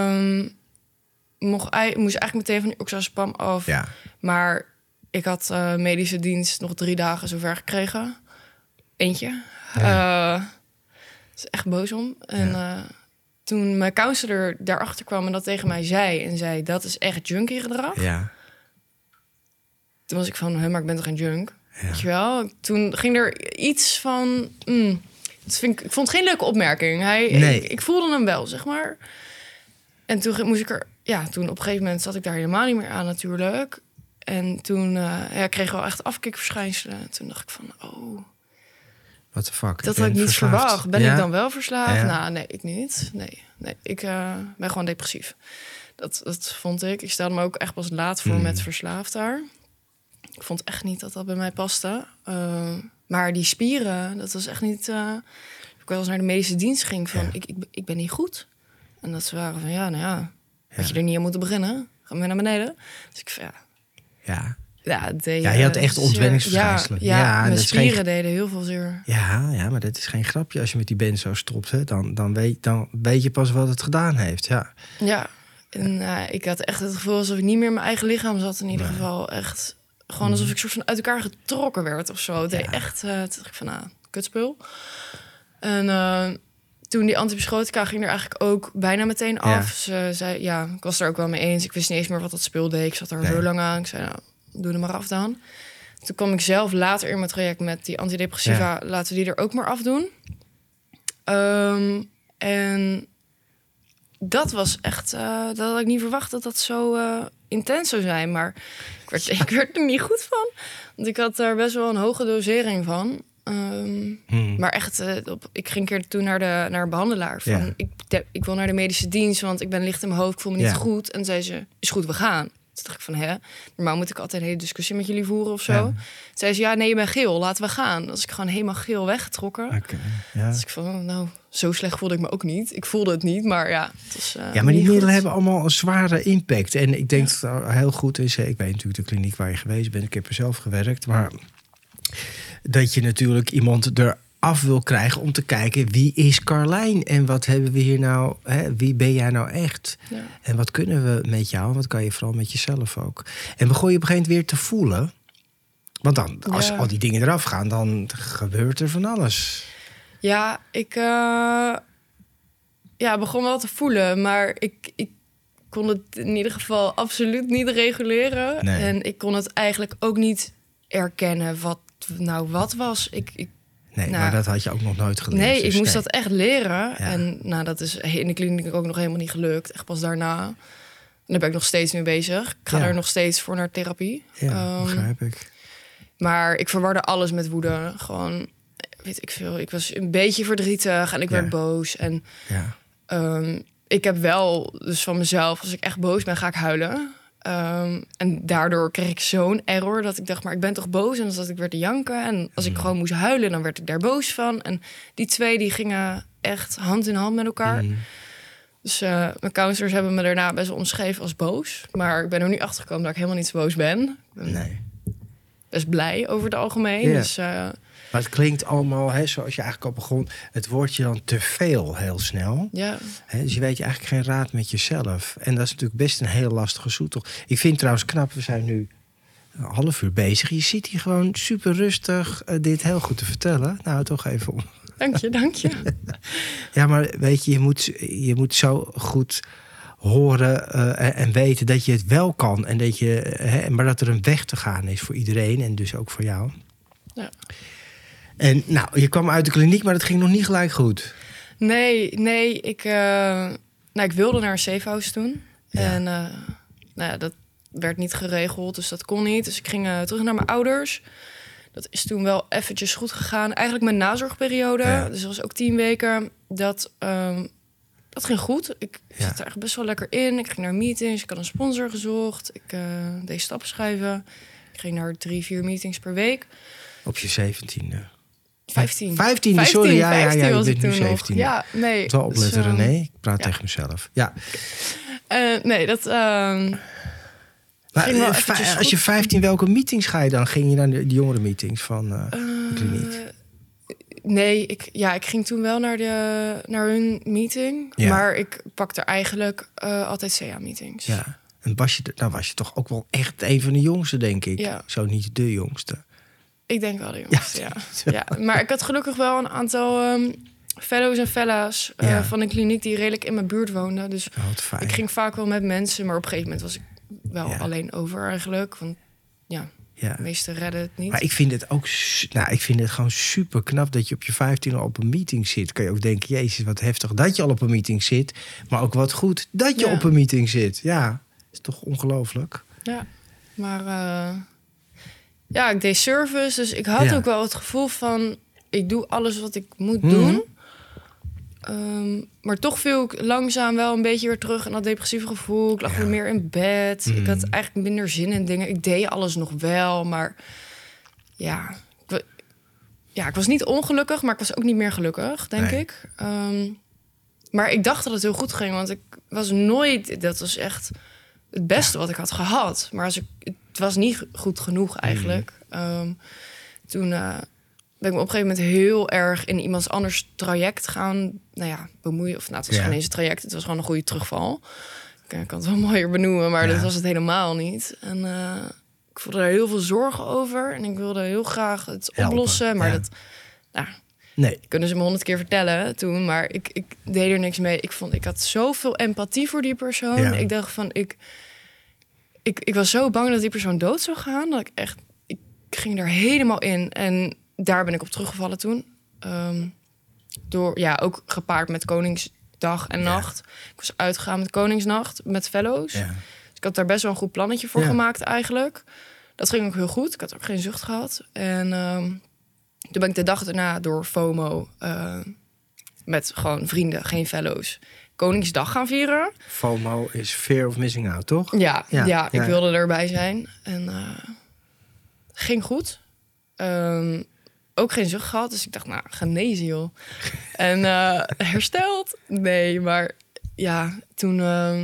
moest eigenlijk meteen van de oxazepam af. Ja. Maar ik had medische dienst nog 3 dagen zover gekregen. Eentje. Dat is echt boos om. En toen mijn counselor daarachter kwam en dat tegen mij zei... dat is echt junkie gedrag. Ja. Toen was ik van, maar ik ben toch geen junk? Ja. Weet je wel? Toen ging er iets van... ik vond het geen leuke opmerking. Ik voelde hem wel, zeg maar. En toen moest ik er... Ja, toen op een gegeven moment zat ik daar helemaal niet meer aan natuurlijk. En toen kreeg ik wel echt afkikverschijnselen. Toen dacht ik van, what the fuck? Dat had ik niet verwacht. Ben ik dan wel verslaafd? Ja. Nou, nee, ik niet. Nee, ik ben gewoon depressief. Dat vond ik. Ik stelde me ook echt pas laat voor met verslaafd daar. Ik vond echt niet dat dat bij mij paste. Maar die spieren, dat was echt niet... ik wel eens naar de medische dienst ging van... Ik ben niet goed. En dat ze waren van, had je er niet aan moeten beginnen? Ga maar naar beneden. Dus ik van, je had echt ontwenningsverschijnselen. Mijn spieren deden heel veel zeer. Ja, maar dat is geen grapje. Als je met die benzo stopt, hè, dan weet je pas wat het gedaan heeft. Ja, en ik had echt het gevoel alsof ik niet meer in mijn eigen lichaam zat. In ieder geval echt... Gewoon alsof ik soort van uit elkaar getrokken werd of zo. Het deed echt... Toen dacht ik van, kutspul. En toen die antipsychotica ging er eigenlijk ook bijna meteen af. Ze zei, ik was er ook wel mee eens. Ik wist niet eens meer wat dat spul deed. Ik zat er zo lang aan. Ik zei, doe er maar af dan. Toen kwam ik zelf later in mijn traject met die antidepressiva. Laten we die er ook maar afdoen. En dat was echt... dat had ik niet verwacht dat dat zo intens zou zijn. Maar ik werd er niet goed van. Want ik had er best wel een hoge dosering van. Maar echt, ik ging een keer toen naar een behandelaar. Van, ik wil naar de medische dienst, want ik ben licht in mijn hoofd. Ik voel me niet goed. En zei ze, is goed, we gaan. Toen dacht ik van, normaal moet ik altijd een hele discussie met jullie voeren of zo. Toen zei ze, nee, je bent geel, laten we gaan. Dan was ik gewoon helemaal geel weggetrokken. Dus ik van, zo slecht voelde ik me ook niet. Ik voelde het niet, maar het was maar die middelen hebben allemaal een zware impact. En ik denk dat het heel goed is. Ik weet natuurlijk de kliniek waar je geweest bent. Ik heb er zelf gewerkt, maar... dat je natuurlijk iemand eraf wil krijgen om te kijken... wie is Carlijn en wat hebben we hier nou... wie ben jij nou echt? Ja. En wat kunnen we met jou? Wat kan je vooral met jezelf ook? En begon je op een gegeven moment weer te voelen... want dan, als al die dingen eraf gaan... dan gebeurt er van alles. Ja, ik begon wel te voelen... maar ik kon het in ieder geval absoluut niet reguleren. Nee. En ik kon het eigenlijk ook niet erkennen... wat was. Maar dat had je ook nog nooit geleerd. Nee, ik moest dat echt leren. Ja. En dat is in de kliniek ook nog helemaal niet gelukt. Echt pas daarna. En daar ben ik nog steeds mee bezig. Ik ga er nog steeds voor naar therapie. Ja, begrijp ik. Maar ik verwarde alles met woede. Gewoon, weet ik veel. Ik was een beetje verdrietig en ik werd boos. En ik heb wel dus van mezelf... als ik echt boos ben, ga ik huilen. En daardoor kreeg ik zo'n error dat ik dacht, maar ik ben toch boos? En dan zat ik weer te janken. En als ik gewoon moest huilen, dan werd ik daar boos van. En die twee, die gingen echt hand in hand met elkaar. Dus mijn counselors hebben me daarna best wel omschreven als boos. Maar ik ben er nu achter gekomen dat ik helemaal niet zo boos ben. Ik ben best blij over het algemeen. Ja. Dus, maar het klinkt allemaal, hè, zoals je eigenlijk al begon... het wordt je dan te veel heel snel. ja. Hè, dus je weet je eigenlijk geen raad met jezelf. En dat is natuurlijk best een heel lastige zoektocht. Ik vind het trouwens knap, we zijn nu een half uur bezig. Je zit hier gewoon super rustig dit heel goed te vertellen. Nou, toch even om. Dank je. Ja, maar weet je, je moet zo goed horen en weten dat je het wel kan. En dat maar dat er een weg te gaan is voor iedereen en dus ook voor jou. Ja. En nou, je kwam uit de kliniek, maar dat ging nog niet gelijk goed. Nee, ik wilde naar een safe house toen. Ja. En dat werd niet geregeld, dus dat kon niet. Dus ik ging terug naar mijn ouders. Dat is toen wel eventjes goed gegaan. Eigenlijk mijn nazorgperiode, dus dat was ook 10 weken. Dat ging goed. Ik zat er echt best wel lekker in. Ik ging naar meetings, ik had een sponsor gezocht. Ik deed stappen schrijven. Ik ging naar 3-4 meetings per week. Op je 17e. 15. 15, sorry. Ja, je was bent ik nu toen 17. nog. Ja, nee. Moet wel opletten, dus, René. Ik praat tegen mezelf. Ja. Nee, dat... Maar als je 15, welke meetings ga je dan? Ging je naar de jongere meetings van de kliniek? Nee, ik ging toen wel naar hun meeting. Ja. Maar ik pakte eigenlijk altijd CA-meetings. Ja. En was je toch ook wel echt een van de jongsten, denk ik. Ja. Zo niet de jongste. Ik denk wel de jongste, ja. Maar ik had gelukkig wel een aantal fellows en fella's van een kliniek die redelijk in mijn buurt woonden. Dus Wat fijn. ik ging vaak wel met mensen. Maar op een gegeven moment was ik wel alleen over eigenlijk. Want de meesten redden het niet. Maar ik vind het ook ik vind het gewoon super knap dat je op je 15 al op een meeting zit. Kan je ook denken, jezus, wat heftig dat je al op een meeting zit. Maar ook wat goed dat je op een meeting zit. Ja, is toch ongelooflijk. Ja, maar ik deed service. Dus ik had ook wel het gevoel van, ik doe alles wat ik moet doen. Maar toch viel ik langzaam wel een beetje weer terug in dat depressieve gevoel. Ik lag weer meer in bed. Ik had eigenlijk minder zin in dingen. Ik deed alles nog wel, maar ik was niet ongelukkig, maar ik was ook niet meer gelukkig, denk ik. Maar ik dacht dat het heel goed ging, want ik was nooit... Dat was echt het beste wat ik had gehad. Maar het was niet goed genoeg eigenlijk. Toen... ben ik me op een gegeven moment heel erg in iemands anders traject gaan bemoeien. Of het was geen eens een traject, het was gewoon een goede terugval. Ik kan het wel mooier benoemen, maar dat was het helemaal niet. En ik voelde er heel veel zorgen over. En ik wilde heel graag het oplossen. Maar dat kunnen ze me 100 keer vertellen toen. Maar ik deed er niks mee. Ik had zoveel empathie voor die persoon. Ja. Ik dacht van, ik was zo bang dat die persoon dood zou gaan. Dat ik ging er helemaal in. En daar ben ik op teruggevallen toen. Ook gepaard met Koningsdag en nacht. Ik was uitgegaan met Koningsnacht, met fellows. Ja. Dus ik had daar best wel een goed plannetje voor gemaakt eigenlijk. Dat ging ook heel goed. Ik had ook geen zucht gehad. En toen ben ik de dag daarna door FOMO... met gewoon vrienden, geen fellows... Koningsdag gaan vieren. FOMO is fear of missing out, toch? Ja, ik wilde erbij zijn. En ging goed. Ook geen zucht gehad. Dus ik dacht, genezen joh. En hersteld? Nee, maar toen...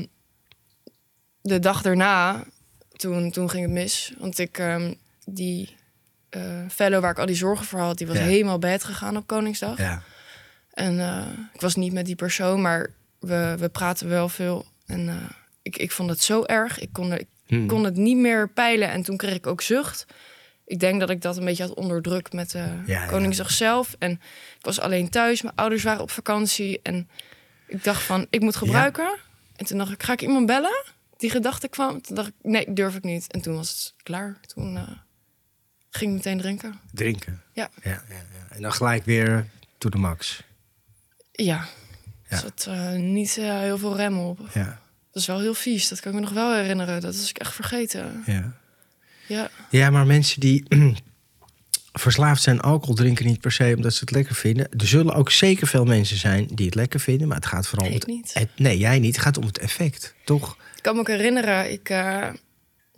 de dag daarna, toen ging het mis. Want ik, die fellow waar ik al die zorgen voor had... die was helemaal bed gegaan op Koningsdag. Ja. En ik was niet met die persoon, maar we praten wel veel. En ik vond het zo erg. Ik kon het niet meer peilen. En toen kreeg ik ook zucht. Ik denk dat ik dat een beetje had onderdrukt met Koningsdag zelf. En ik was alleen thuis. Mijn ouders waren op vakantie. En ik dacht van, ik moet gebruiken. Ja. En toen dacht ik, ga ik iemand bellen? Die gedachte kwam. Toen dacht ik, nee, durf ik niet. En toen was het klaar. Toen ging ik meteen drinken. Drinken? Ja. En dan gelijk weer to the max? Ja. Er zat niet heel veel rem op. Ja. Dat is wel heel vies. Dat kan ik me nog wel herinneren. Dat was ik echt vergeten. Ja, maar mensen die verslaafd zijn alcohol drinken niet per se omdat ze het lekker vinden. Er zullen ook zeker veel mensen zijn die het lekker vinden, maar het gaat vooral om niet. Nee, jij niet. Het gaat om het effect, toch? Ik kan me ook herinneren, ik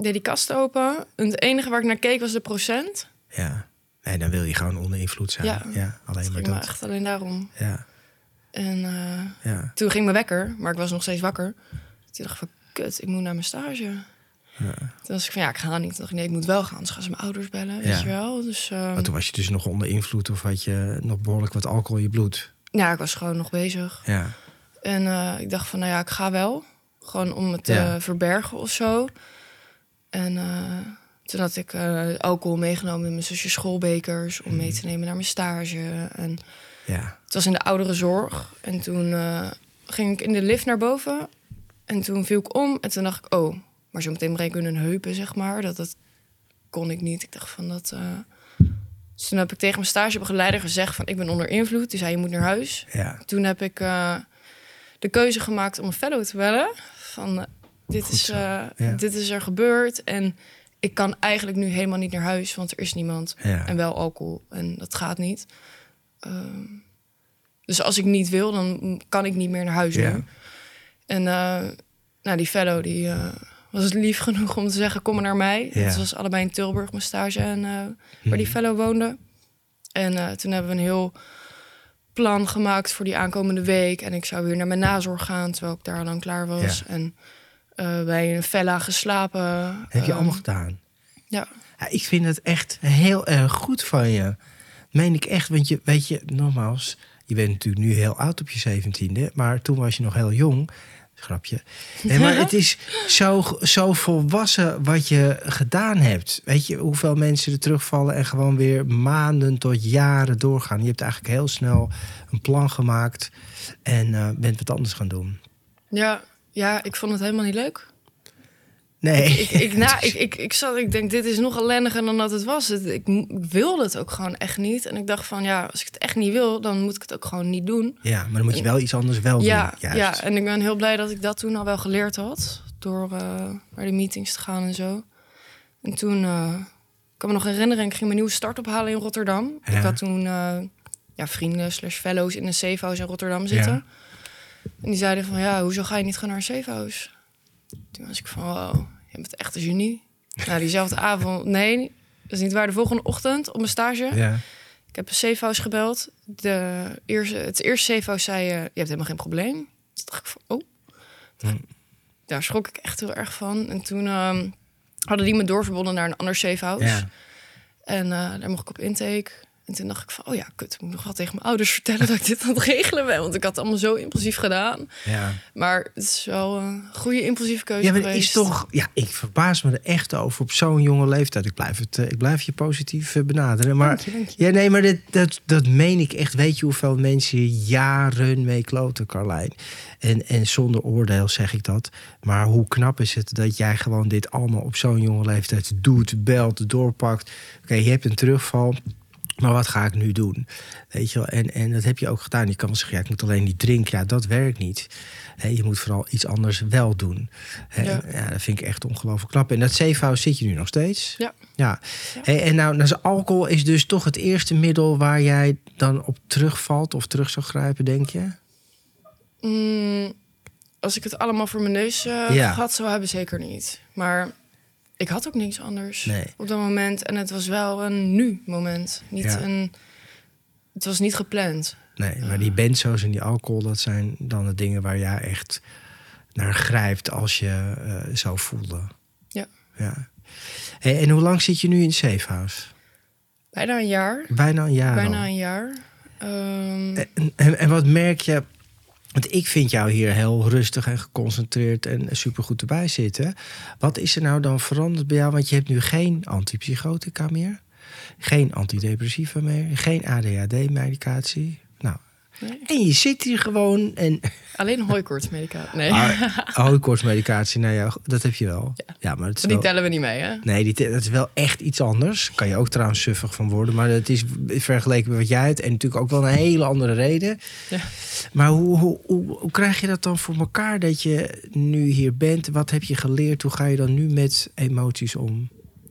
deed die kast open. En het enige waar ik naar keek was de procent. Ja. Nee, dan wil je gewoon onder invloed zijn. Ja, alleen maar dat. Maar echt alleen daarom. Ja. En toen ging mijn wekker, maar ik was nog steeds wakker. Toen dacht ik van, kut, ik moet naar mijn stage. Ja. Toen was ik van, ik ga niet. Toen dacht ik, nee, ik moet wel gaan. Dus gaan ze mijn ouders bellen, weet je wel. Dus, maar toen was je dus nog onder invloed of had je nog behoorlijk wat alcohol in je bloed? Ja, ik was gewoon nog bezig. Ja. En ik dacht van, ik ga wel. Gewoon om het te verbergen of zo. En toen had ik alcohol meegenomen in mijn zusjes schoolbekers... om mee te nemen naar mijn stage. En het was in de ouderenzorg. En toen ging ik in de lift naar boven. En toen viel ik om. En toen dacht ik, maar zo meteen breken hun heupen, zeg maar. Dat kon ik niet. Ik dacht van dat... Dus toen heb ik tegen mijn stagebegeleider gezegd van... ik ben onder invloed. Die zei, je moet naar huis. Ja. Toen heb ik de keuze gemaakt om een fellow te bellen. Van, dit is er gebeurd. En ik kan eigenlijk nu helemaal niet naar huis... want er is niemand. Ja. En wel alcohol. En dat gaat niet. Dus als ik niet wil, dan kan ik niet meer naar huis nu. En die fellow, die... was het lief genoeg om te zeggen, kom maar naar mij. Ja. Het was allebei in Tilburg, mijn stage, en waar die fellow woonde. En toen hebben we een heel plan gemaakt voor die aankomende week. En ik zou weer naar mijn nazorg gaan, terwijl ik daar al lang klaar was. Ja. En bij een villa geslapen. Heb je allemaal gedaan? Ja. Ik vind het echt heel erg goed van je. Meen ik echt, want weet je, nogmaals... je bent natuurlijk nu heel oud op je 17e... maar toen was je nog heel jong... Grapje. Nee, maar het is zo volwassen wat je gedaan hebt. Weet je hoeveel mensen er terugvallen... en gewoon weer maanden tot jaren doorgaan. Je hebt eigenlijk heel snel een plan gemaakt... en bent wat anders gaan doen. Ja, ik vond het helemaal niet leuk. Nee. Ik denk, dit is nog ellendiger dan dat het was. Ik wilde het ook gewoon echt niet. En ik dacht van, als ik het echt niet wil... dan moet ik het ook gewoon niet doen. Ja, maar dan moet je wel iets anders doen. Juist. Ja, en ik ben heel blij dat ik dat toen al wel geleerd had. Door naar de meetings te gaan en zo. En toen, ik kan me nog herinneren... ik ging mijn nieuwe start ophalen in Rotterdam. Ja. Ik had toen vrienden /fellows in een safe house in Rotterdam zitten. Ja. En die zeiden van, hoezo ga je niet gewoon naar een safe house? Toen was ik van, wow, je bent echt een genie. Nou, diezelfde avond, nee, dat is niet waar. De volgende ochtend op mijn stage. Ja. Ik heb een safehouse gebeld. Het eerste safehouse zei, je hebt helemaal geen probleem. Toen dacht ik van, Daar schrok ik echt heel erg van. En toen hadden die me doorverbonden naar een ander safehouse. Ja. En daar mocht ik op intake. En toen dacht ik van, kut, ik moet nog wel tegen mijn ouders vertellen dat ik dit aan het regelen ben. Want ik had het allemaal zo impulsief gedaan. Ja. Maar het is wel een goede impulsieve keuze geweest. Het is toch, ik verbaas me er echt over op zo'n jonge leeftijd. Ik blijf je positief benaderen. Maar, dank je. Ja, nee, maar dat meen ik echt. Weet je hoeveel mensen hier jaren mee kloten, Carlijn? En zonder oordeel zeg ik dat. Maar hoe knap is het dat jij gewoon dit allemaal op zo'n jonge leeftijd doet, belt, doorpakt. Oké, je hebt een terugval. Maar wat ga ik nu doen? Weet je wel? En dat heb je ook gedaan. Je kan wel zeggen, ik moet alleen niet drinken. Ja, dat werkt niet. Je moet vooral iets anders wel doen. Ja, dat vind ik echt ongelooflijk knap. En dat safehouse zit je nu nog steeds? Ja. En nou, alcohol is dus toch het eerste middel... waar jij dan op terugvalt of terug zou grijpen, denk je? Als ik het allemaal voor mijn neus gehad zou hebben, zeker niet. Maar... ik had ook niks anders op dat moment. En het was wel een nu-moment. Het was niet gepland. Nee, maar die benzo's en die alcohol... dat zijn dan de dingen waar jij echt naar grijpt... als je zo voelde. Ja. En hoe lang zit je nu in het safehouse? Bijna een jaar. Bijna een jaar. En wat merk je... Want ik vind jou hier heel rustig en geconcentreerd en supergoed erbij zitten. Wat is er nou dan veranderd bij jou? Want je hebt nu geen antipsychotica meer. Geen antidepressiva meer. Geen ADHD-medicatie. Nou, nee. En je zit hier gewoon en... Alleen hooikoortsmedicatie. Nee. Hooikoortsmedicatie, nou ja, dat heb je wel. Ja, maar die tellen we niet mee, hè? Nee, dat is wel echt iets anders. Kan je ook trouwens suffig van worden. Maar het is vergeleken met wat jij hebt. En natuurlijk ook wel een hele andere reden. Ja. Maar hoe krijg je dat dan voor elkaar dat je nu hier bent? Wat heb je geleerd? Hoe ga je dan nu met emoties om?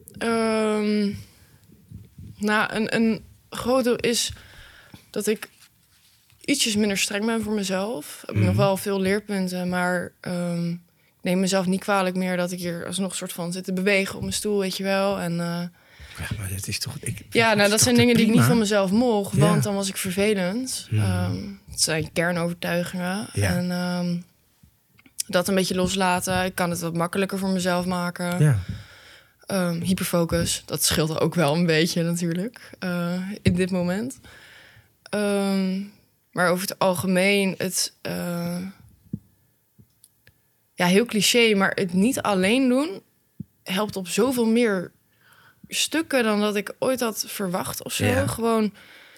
Een groot deel is dat ik ietsjes minder streng ben voor mezelf. Heb ik nog wel veel leerpunten, maar ik neem mezelf niet kwalijk meer dat ik hier alsnog een soort van zit te bewegen op mijn stoel, weet je wel. En maar dat is toch... dat zijn dingen die ik niet van mezelf mocht, Ja. want dan was ik vervelend. Het zijn kernovertuigingen. Ja. En dat een beetje loslaten. Ik kan het wat makkelijker voor mezelf maken. Ja. Hyperfocus, dat scheelt ook wel een beetje natuurlijk in dit moment. Maar over het algemeen, heel cliché, maar het niet alleen doen helpt op zoveel meer stukken dan dat ik ooit had verwacht of zo. Ja. Gewoon,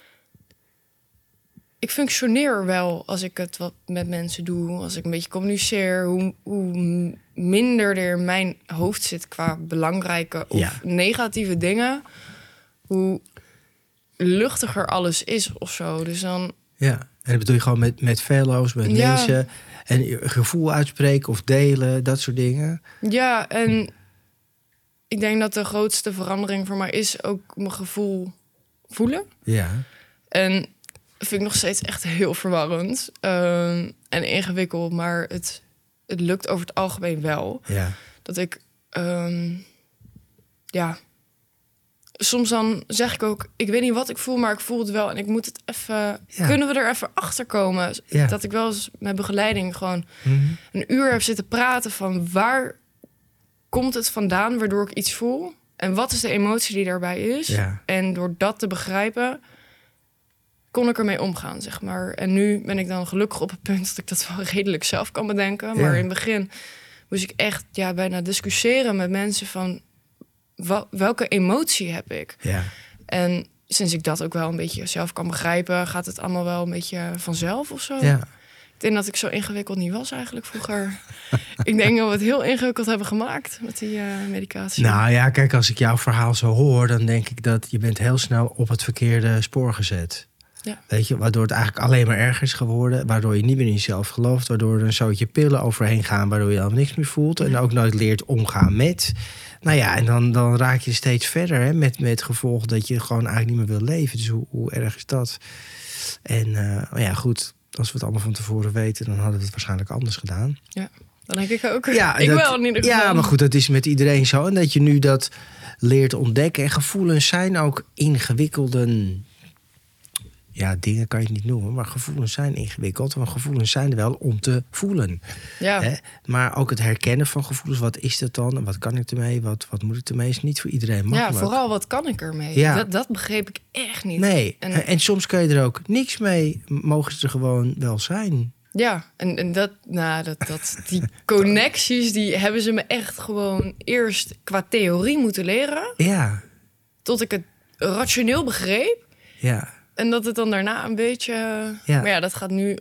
ik functioneer wel als ik het wat met mensen doe, als ik een beetje communiceer, hoe minder er in mijn hoofd zit qua belangrijke of negatieve dingen, hoe luchtiger alles is of zo. Dus dan... Ja, en dat bedoel je gewoon met fellows, met mensen en je gevoel uitspreken of delen, dat soort dingen. Ja, en ik denk dat de grootste verandering voor mij is ook mijn gevoel voelen. Ja. En dat vind ik nog steeds echt heel verwarrend en ingewikkeld, maar het lukt over het algemeen wel. Ja. Dat ik, soms dan zeg ik ook, ik weet niet wat ik voel, maar ik voel het wel en ik moet het even, kunnen we er even achter komen? Ja. Dat ik wel eens met begeleiding gewoon een uur heb zitten praten van waar komt het vandaan waardoor ik iets voel en wat is de emotie die daarbij is. Ja. En door dat te begrijpen kon ik ermee omgaan, zeg maar. En nu ben ik dan gelukkig op het punt dat ik dat wel redelijk zelf kan bedenken. Maar in het begin moest ik echt bijna discussiëren met mensen van welke emotie heb ik? Ja. En sinds ik dat ook wel een beetje zelf kan begrijpen, gaat het allemaal wel een beetje vanzelf of zo. Ja. Ik denk dat ik zo ingewikkeld niet was eigenlijk vroeger. Ik denk dat we het heel ingewikkeld hebben gemaakt met die medicatie. Nou ja, kijk, als ik jouw verhaal zo hoor, dan denk ik dat je bent heel snel op het verkeerde spoor gezet. Ja. Weet je, waardoor het eigenlijk alleen maar erger is geworden. Waardoor je niet meer in jezelf gelooft. Waardoor er een zootje pillen overheen gaan. Waardoor je helemaal niks meer voelt. En ook nooit leert omgaan met. Nou ja, en dan raak je steeds verder. Hè, met het gevolg dat je gewoon eigenlijk niet meer wil leven. Dus hoe erg is dat? En goed, als we het allemaal van tevoren weten, dan hadden we het waarschijnlijk anders gedaan. Ja, dan denk ik ook. Ja, ik wel in ieder geval. Ja, maar goed, dat is met iedereen zo. En dat je nu dat leert ontdekken. En gevoelens zijn ook ingewikkelde... Ja, dingen kan je het niet noemen, maar gevoelens zijn ingewikkeld. Want gevoelens zijn er wel om te voelen. Ja. Hè? Maar ook het herkennen van gevoelens. Wat is dat dan? En wat kan ik ermee? Wat moet ik ermee? Is niet voor iedereen makkelijk. Ja, vooral wat kan ik ermee? Ja. Dat begreep ik echt niet. Nee, en soms kan je er ook niks mee. Mogen ze er gewoon wel zijn. Ja, en die connecties, die hebben ze me echt gewoon eerst qua theorie moeten leren. Ja. Tot ik het rationeel begreep. Ja. En dat het dan daarna een beetje... Ja. Maar ja, dat gaat nu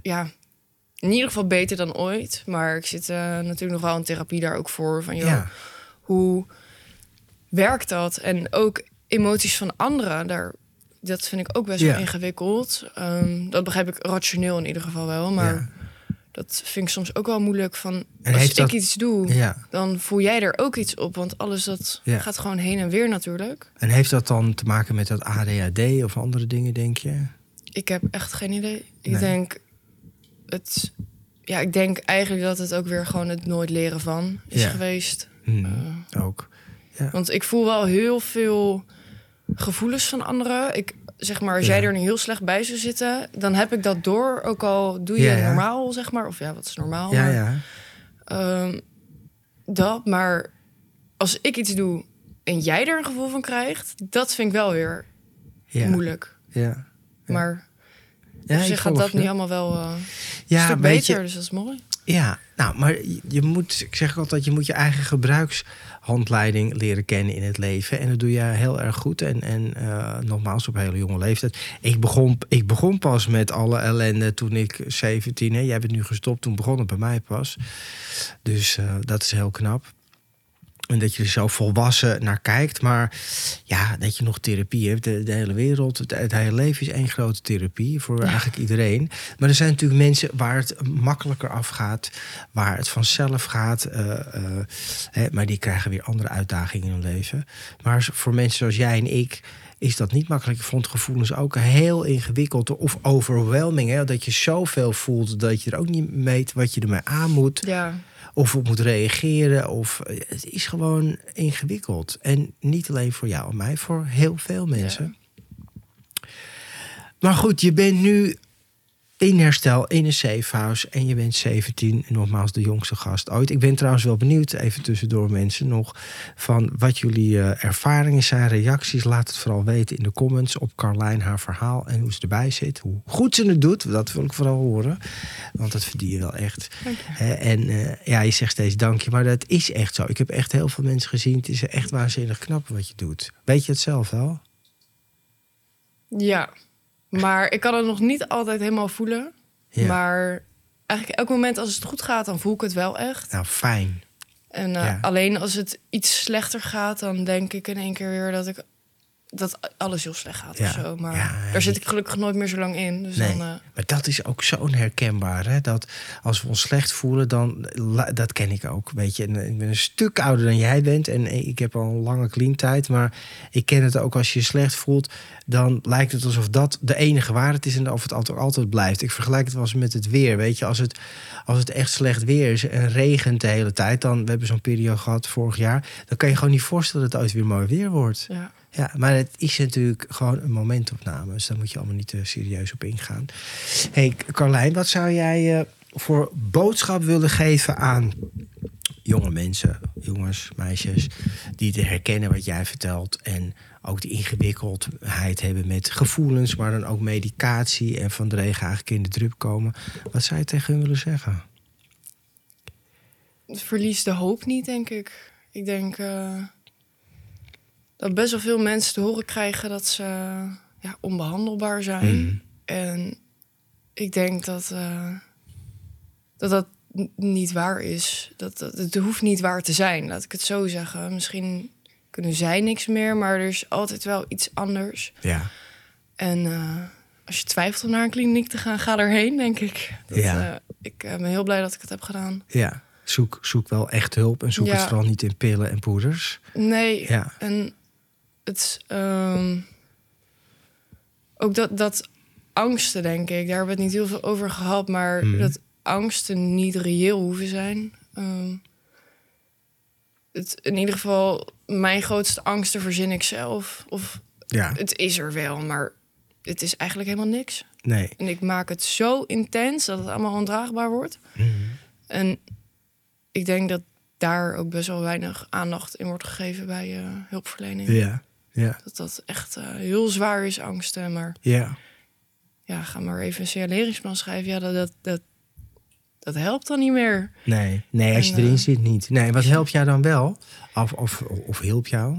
in ieder geval beter dan ooit. Maar ik zit natuurlijk nog wel in therapie daar ook voor. Van, hoe werkt dat? En ook emoties van anderen, dat vind ik ook best wel ingewikkeld. Dat begrijp ik rationeel in ieder geval wel. Maar dat vind ik soms ook wel moeilijk. Van, als ik iets doe, dan voel jij er ook iets op. Want alles dat gaat gewoon heen en weer natuurlijk. En heeft dat dan te maken met dat ADHD of andere dingen, denk je? Ik heb echt geen idee. Ik denk ik denk eigenlijk dat het ook weer gewoon het nooit leren van is geweest. Ook. Ja. Want ik voel wel heel veel gevoelens van anderen. Als jij er nu heel slecht bij zou zitten, dan heb ik dat door. Ook al doe je normaal, zeg maar. Of wat is normaal? Maar als ik iets doe en jij er een gevoel van krijgt, dat vind ik wel weer moeilijk. Ja. Maar dus gaat dat nu allemaal wel een stuk beter, dus dat is mooi. Ja, nou, maar ik zeg altijd, je moet je eigen gebruikshandleiding leren kennen in het leven. En dat doe je heel erg goed. En nogmaals, op hele jonge leeftijd. Ik begon pas met alle ellende toen ik 17, hè, jij bent nu gestopt, toen begon het bij mij pas. Dus dat is heel knap. En dat je er zo volwassen naar kijkt. Maar dat je nog therapie hebt. De hele wereld, het hele leven is één grote therapie. Voor eigenlijk iedereen. Maar er zijn natuurlijk mensen waar het makkelijker afgaat. Waar het vanzelf gaat. Maar die krijgen weer andere uitdagingen in hun leven. Maar voor mensen zoals jij en ik, is dat niet makkelijk. Ik vond gevoelens ook heel ingewikkeld of overwhelming. Hè? Dat je zoveel voelt dat je er ook niet weet wat je ermee aan moet. Ja. Of op moet reageren. Of het is gewoon ingewikkeld. En niet alleen voor jou en mij, voor heel veel mensen. Ja. Maar goed, je bent nu in herstel, in een safe house. En je bent 17, en nogmaals de jongste gast ooit. Ik ben trouwens wel benieuwd, even tussendoor mensen nog, van wat jullie ervaringen zijn, reacties. Laat het vooral weten in de comments op Carlijn, haar verhaal en hoe ze erbij zit. Hoe goed ze het doet, dat wil ik vooral horen. Want dat verdien je wel echt. En je zegt steeds dank je, maar dat is echt zo. Ik heb echt heel veel mensen gezien. Het is echt waanzinnig knap wat je doet. Weet je het zelf wel? Ja. Maar ik kan het nog niet altijd helemaal voelen. Ja. Maar eigenlijk elk moment als het goed gaat, dan voel ik het wel echt. Nou, fijn. En alleen als het iets slechter gaat, dan denk ik in één keer weer dat alles heel slecht gaat of zo. Maar daar zit ik gelukkig nooit meer zo lang in. Dus nee, dan, maar dat is ook zo'n herkenbaar. Hè? Dat als we ons slecht voelen, dan... Dat ken ik ook, weet je. En ik ben een stuk ouder dan jij bent. En ik heb al een lange clean tijd. Maar ik ken het ook als je je slecht voelt. Dan lijkt het alsof dat de enige waarheid is. En of het altijd blijft. Ik vergelijk het wel eens met het weer. Weet je, als het echt slecht weer is en regent de hele tijd. We hebben zo'n periode gehad vorig jaar. Dan kan je gewoon niet voorstellen dat het ooit weer mooi weer wordt. Ja, maar het is natuurlijk gewoon een momentopname. Dus daar moet je allemaal niet te serieus op ingaan. Hey, Carlijn, wat zou jij voor boodschap willen geven aan jonge mensen, jongens, meisjes, die te herkennen wat jij vertelt en ook die ingewikkeldheid hebben met gevoelens, maar dan ook medicatie en van de regen eigenlijk in de drup komen. Wat zou je tegen hun willen zeggen? Verlies de hoop niet, denk ik. Ik denk dat best wel veel mensen te horen krijgen dat ze onbehandelbaar zijn. En ik denk dat niet waar is. Het hoeft niet waar te zijn, laat ik het zo zeggen. Misschien kunnen zij niks meer, maar er is altijd wel iets anders. Ja. En als je twijfelt om naar een kliniek te gaan, ga erheen, denk ik. Ik ben heel blij dat ik het heb gedaan. Ja, zoek wel echt hulp en zoek het vooral niet in pillen en poeders. Nee, en het ook dat angsten, denk ik, daar hebben we het niet heel veel over gehad, maar dat angsten niet reëel hoeven zijn. In ieder geval, mijn grootste angsten verzin ik zelf. Of het is er wel, maar het is eigenlijk helemaal niks. Nee. En ik maak het zo intens dat het allemaal ondraagbaar wordt. En ik denk dat daar ook best wel weinig aandacht in wordt gegeven bij hulpverlening. Ja. Dat echt heel zwaar is, angsten. Maar ga maar even een signaleringsplan schrijven. Dat helpt dan niet meer. Nee, als je erin zit niet. Nee, wat helpt jou dan wel? Of hielp jou?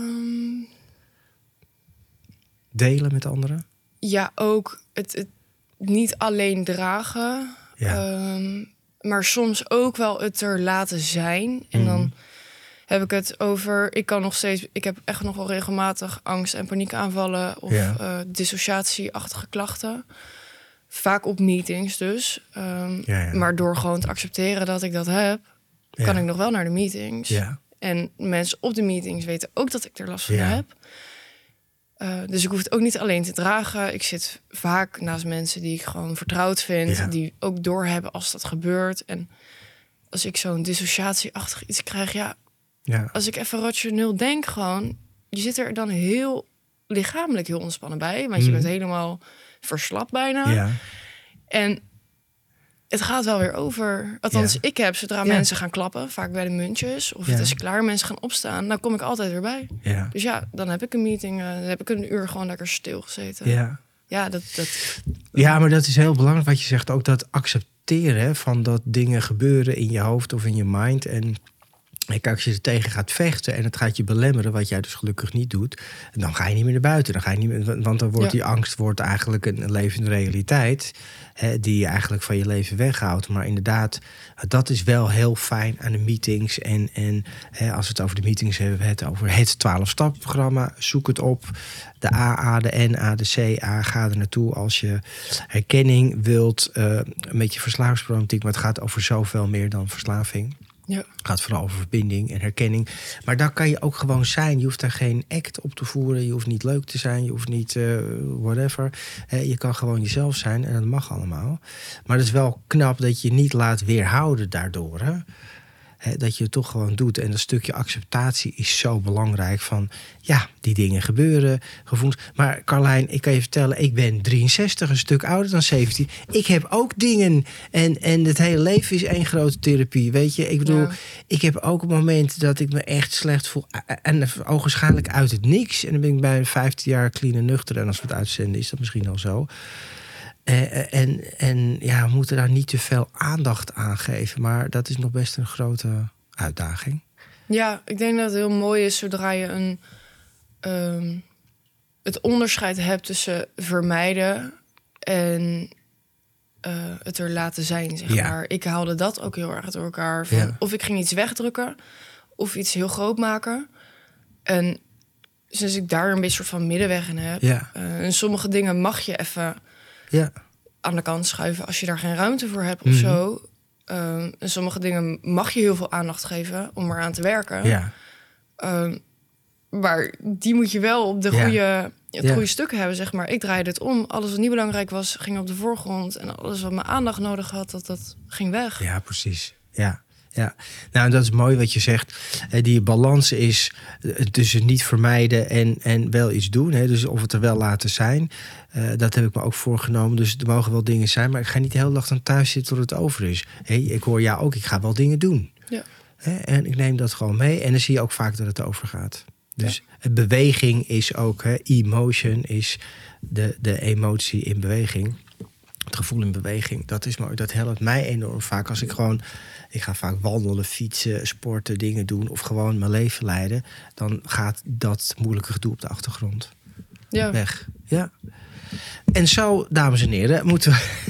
Delen met anderen? Ja, ook het niet alleen dragen. Maar soms ook wel het er laten zijn. En dan heb ik het over... Ik heb echt nog wel regelmatig angst- en paniekaanvallen of dissociatieachtige klachten. Vaak op meetings dus. Maar door gewoon te accepteren dat ik dat heb, kan ik nog wel naar de meetings. Ja. En mensen op de meetings weten ook dat ik er last van heb. Dus ik hoef het ook niet alleen te dragen. Ik zit vaak naast mensen die ik gewoon vertrouwd vind. Die ook doorhebben als dat gebeurt. En als ik zo'n dissociatieachtig iets krijg, als ik even rationeel denk gewoon, je zit er dan heel lichamelijk heel ontspannen bij. Want je bent helemaal verslapt bijna. Ja. En het gaat wel weer over. Althans, ik heb zodra mensen gaan klappen, vaak bij de muntjes, of het is klaar, mensen gaan opstaan, dan kom ik altijd weer bij. Ja. Dus dan heb ik een meeting, dan heb ik een uur gewoon lekker stilgezeten. Ja, maar dat is heel belangrijk wat je zegt, ook dat accepteren van dat dingen gebeuren in je hoofd of in je mind. En kijk, als je er tegen gaat vechten en het gaat je belemmeren, wat jij dus gelukkig niet doet, dan ga je niet meer naar buiten. Dan ga je niet meer, want dan wordt die angst eigenlijk een levende realiteit, die je eigenlijk van je leven weghoudt. Maar inderdaad, dat is wel heel fijn aan de meetings. En als we het over de meetings hebben, het over het 12-stappenprogramma. Zoek het op. De AA, de NA, de CA. Ga er naartoe als je herkenning wilt met je verslavingsproblematiek. Maar het gaat over zoveel meer dan verslaving. Ja. Het gaat vooral over verbinding en herkenning. Maar daar kan je ook gewoon zijn. Je hoeft daar geen act op te voeren. Je hoeft niet leuk te zijn. Je hoeft niet whatever. Je kan gewoon jezelf zijn en dat mag allemaal. Maar het is wel knap dat je niet laat weerhouden daardoor. Hè? Dat je het toch gewoon doet. En dat stukje acceptatie is zo belangrijk. Van ja, die dingen gebeuren. Gevoelens. Maar Carlijn, ik kan je vertellen, ik ben 63, een stuk ouder dan 17. Ik heb ook dingen. En het hele leven is één grote therapie. Weet je, ik bedoel, ik heb ook een moment dat ik me echt slecht voel. En ogenschijnlijk uit het niks. En dan ben ik bij 15 jaar clean en nuchter. En als we het uitzenden, is dat misschien al zo. En we moeten daar niet te veel aandacht aan geven. Maar dat is nog best een grote uitdaging. Ja, ik denk dat het heel mooi is zodra je het onderscheid hebt tussen vermijden en het er laten zijn, zeg maar. Ik haalde dat ook heel erg door elkaar. Van, of ik ging iets wegdrukken of iets heel groot maken. En sinds ik daar een beetje soort van middenweg in heb. En sommige dingen mag je even aan de kant schuiven als je daar geen ruimte voor hebt of zo. En sommige dingen mag je heel veel aandacht geven om eraan te werken. Maar die moet je wel op de goede stukken hebben, zeg maar. Ik draaide het om. Alles wat niet belangrijk was, ging op de voorgrond. En alles wat mijn aandacht nodig had, dat ging weg. Ja, precies. Ja, nou, dat is mooi wat je zegt. Die balans is tussen niet vermijden en wel iets doen. Hè? Dus of het er wel laten zijn. Dat heb ik me ook voorgenomen. Dus er mogen wel dingen zijn. Maar ik ga niet de hele dag dan thuis zitten tot het over is. Ik hoor jou ook, ik ga wel dingen doen. Ja. En ik neem dat gewoon mee. En dan zie je ook vaak dat het overgaat. Dus beweging is ook, emotion is de emotie in beweging. Het gevoel in beweging, dat is mooi. Dat helpt mij enorm vaak. Als ik ga vaak wandelen, fietsen, sporten, dingen doen of gewoon mijn leven leiden, dan gaat dat moeilijke gedoe op de achtergrond weg. Ja. En zo, dames en heren, moeten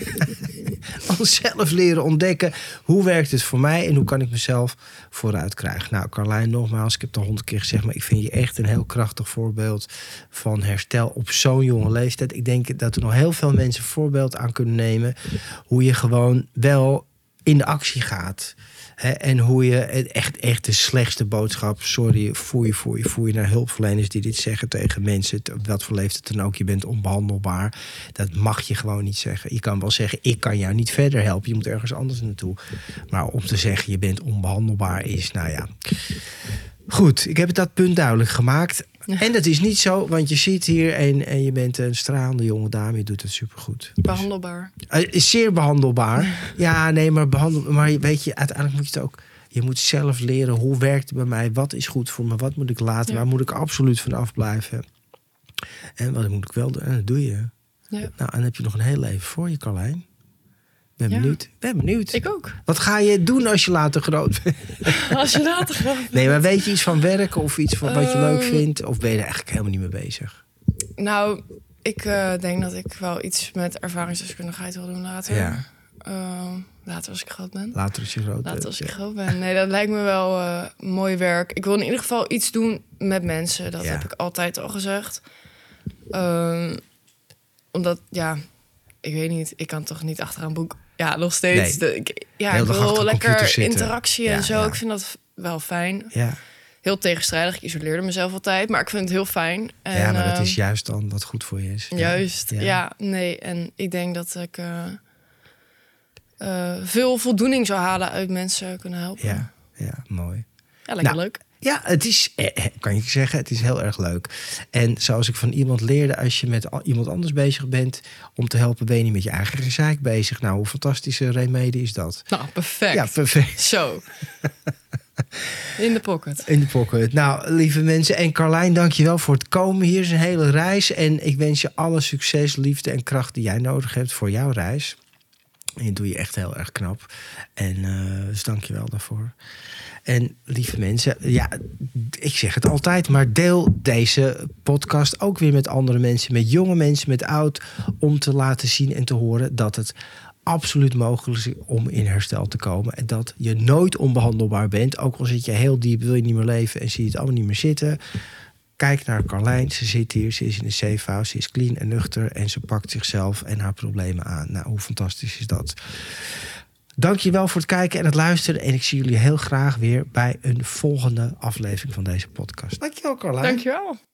we onszelf leren ontdekken. Hoe werkt het voor mij en hoe kan ik mezelf vooruit krijgen? Nou, Carlijn, nogmaals, ik heb het al 100 keer gezegd, maar ik vind je echt een heel krachtig voorbeeld van herstel op zo'n jonge leeftijd. Ik denk dat er nog heel veel mensen voorbeeld aan kunnen nemen hoe je gewoon wel in de actie gaat. En hoe je echt de slechtste boodschap, sorry, voer je naar hulpverleners die dit zeggen tegen mensen, wat voor leeftijd dan ook, je bent onbehandelbaar. Dat mag je gewoon niet zeggen. Je kan wel zeggen, ik kan jou niet verder helpen, je moet ergens anders naartoe. Maar om te zeggen, je bent onbehandelbaar is, nou ja. Goed, ik heb dat punt duidelijk gemaakt. En dat is niet zo, want je ziet hier en je bent een stralende jonge dame. Je doet het supergoed. Behandelbaar. Is zeer behandelbaar. Ja, nee, maar weet je, uiteindelijk moet je het ook. Je moet zelf leren, hoe werkt het bij mij? Wat is goed voor me? Wat moet ik laten? Waar moet ik absoluut van afblijven? En wat moet ik wel doen? En dat doe je. Ja. Nou, en dan heb je nog een heel leven voor je, Carlijn. Ben benieuwd. Ik ook. Wat ga je doen als je later groot bent? Als je later groot bent? Nee, maar weet je iets van werken of iets van wat je leuk vindt? Of ben je er eigenlijk helemaal niet mee bezig? Nou, ik denk dat ik wel iets met ervaringsdeskundigheid wil doen later. Ja. Later als ik groot ben. Later als je groot bent. Later als ik groot ben. Nee, dat lijkt me wel mooi werk. Ik wil in ieder geval iets doen met mensen. Dat heb ik altijd al gezegd. Omdat, ik weet niet. Ik kan toch niet achteraan een boek. Ja, nog steeds. Nee. Ik wil lekker interactie en zo. Ja. Ik vind dat wel fijn. Ja. Heel tegenstrijdig. Ik isoleerde mezelf altijd. Maar ik vind het heel fijn. En, ja, maar dat is juist dan wat goed voor je is. Juist, nee. En ik denk dat ik veel voldoening zou halen uit mensen kunnen helpen. Ja, mooi. Ja, lekker leuk. Ja, het is, kan je zeggen, het is heel erg leuk. En zoals ik van iemand leerde, als je met iemand anders bezig bent om te helpen, ben je niet met je eigen gezeik bezig. Nou, hoe fantastische remedie is dat? Nou, perfect. Ja, perfect. Zo. In de pocket. In de pocket. Nou, lieve mensen. En Carlijn, dank je wel voor het komen. Hier is een hele reis. En ik wens je alle succes, liefde en kracht die jij nodig hebt voor jouw reis. En dat doe je echt heel erg knap. En dus dank je wel daarvoor. En lieve mensen, ik zeg het altijd, maar deel deze podcast ook weer met andere mensen, met jonge mensen, met oud, om te laten zien en te horen dat het absoluut mogelijk is om in herstel te komen. En dat je nooit onbehandelbaar bent. Ook al zit je heel diep, wil je niet meer leven en zie je het allemaal niet meer zitten. Kijk naar Carlijn, ze zit hier, ze is in de safe house, ze is clean en nuchter en ze pakt zichzelf en haar problemen aan. Nou, hoe fantastisch is dat? Dankjewel voor het kijken en het luisteren. En ik zie jullie heel graag weer bij een volgende aflevering van deze podcast. Dankjewel, Carlijn. Dankjewel.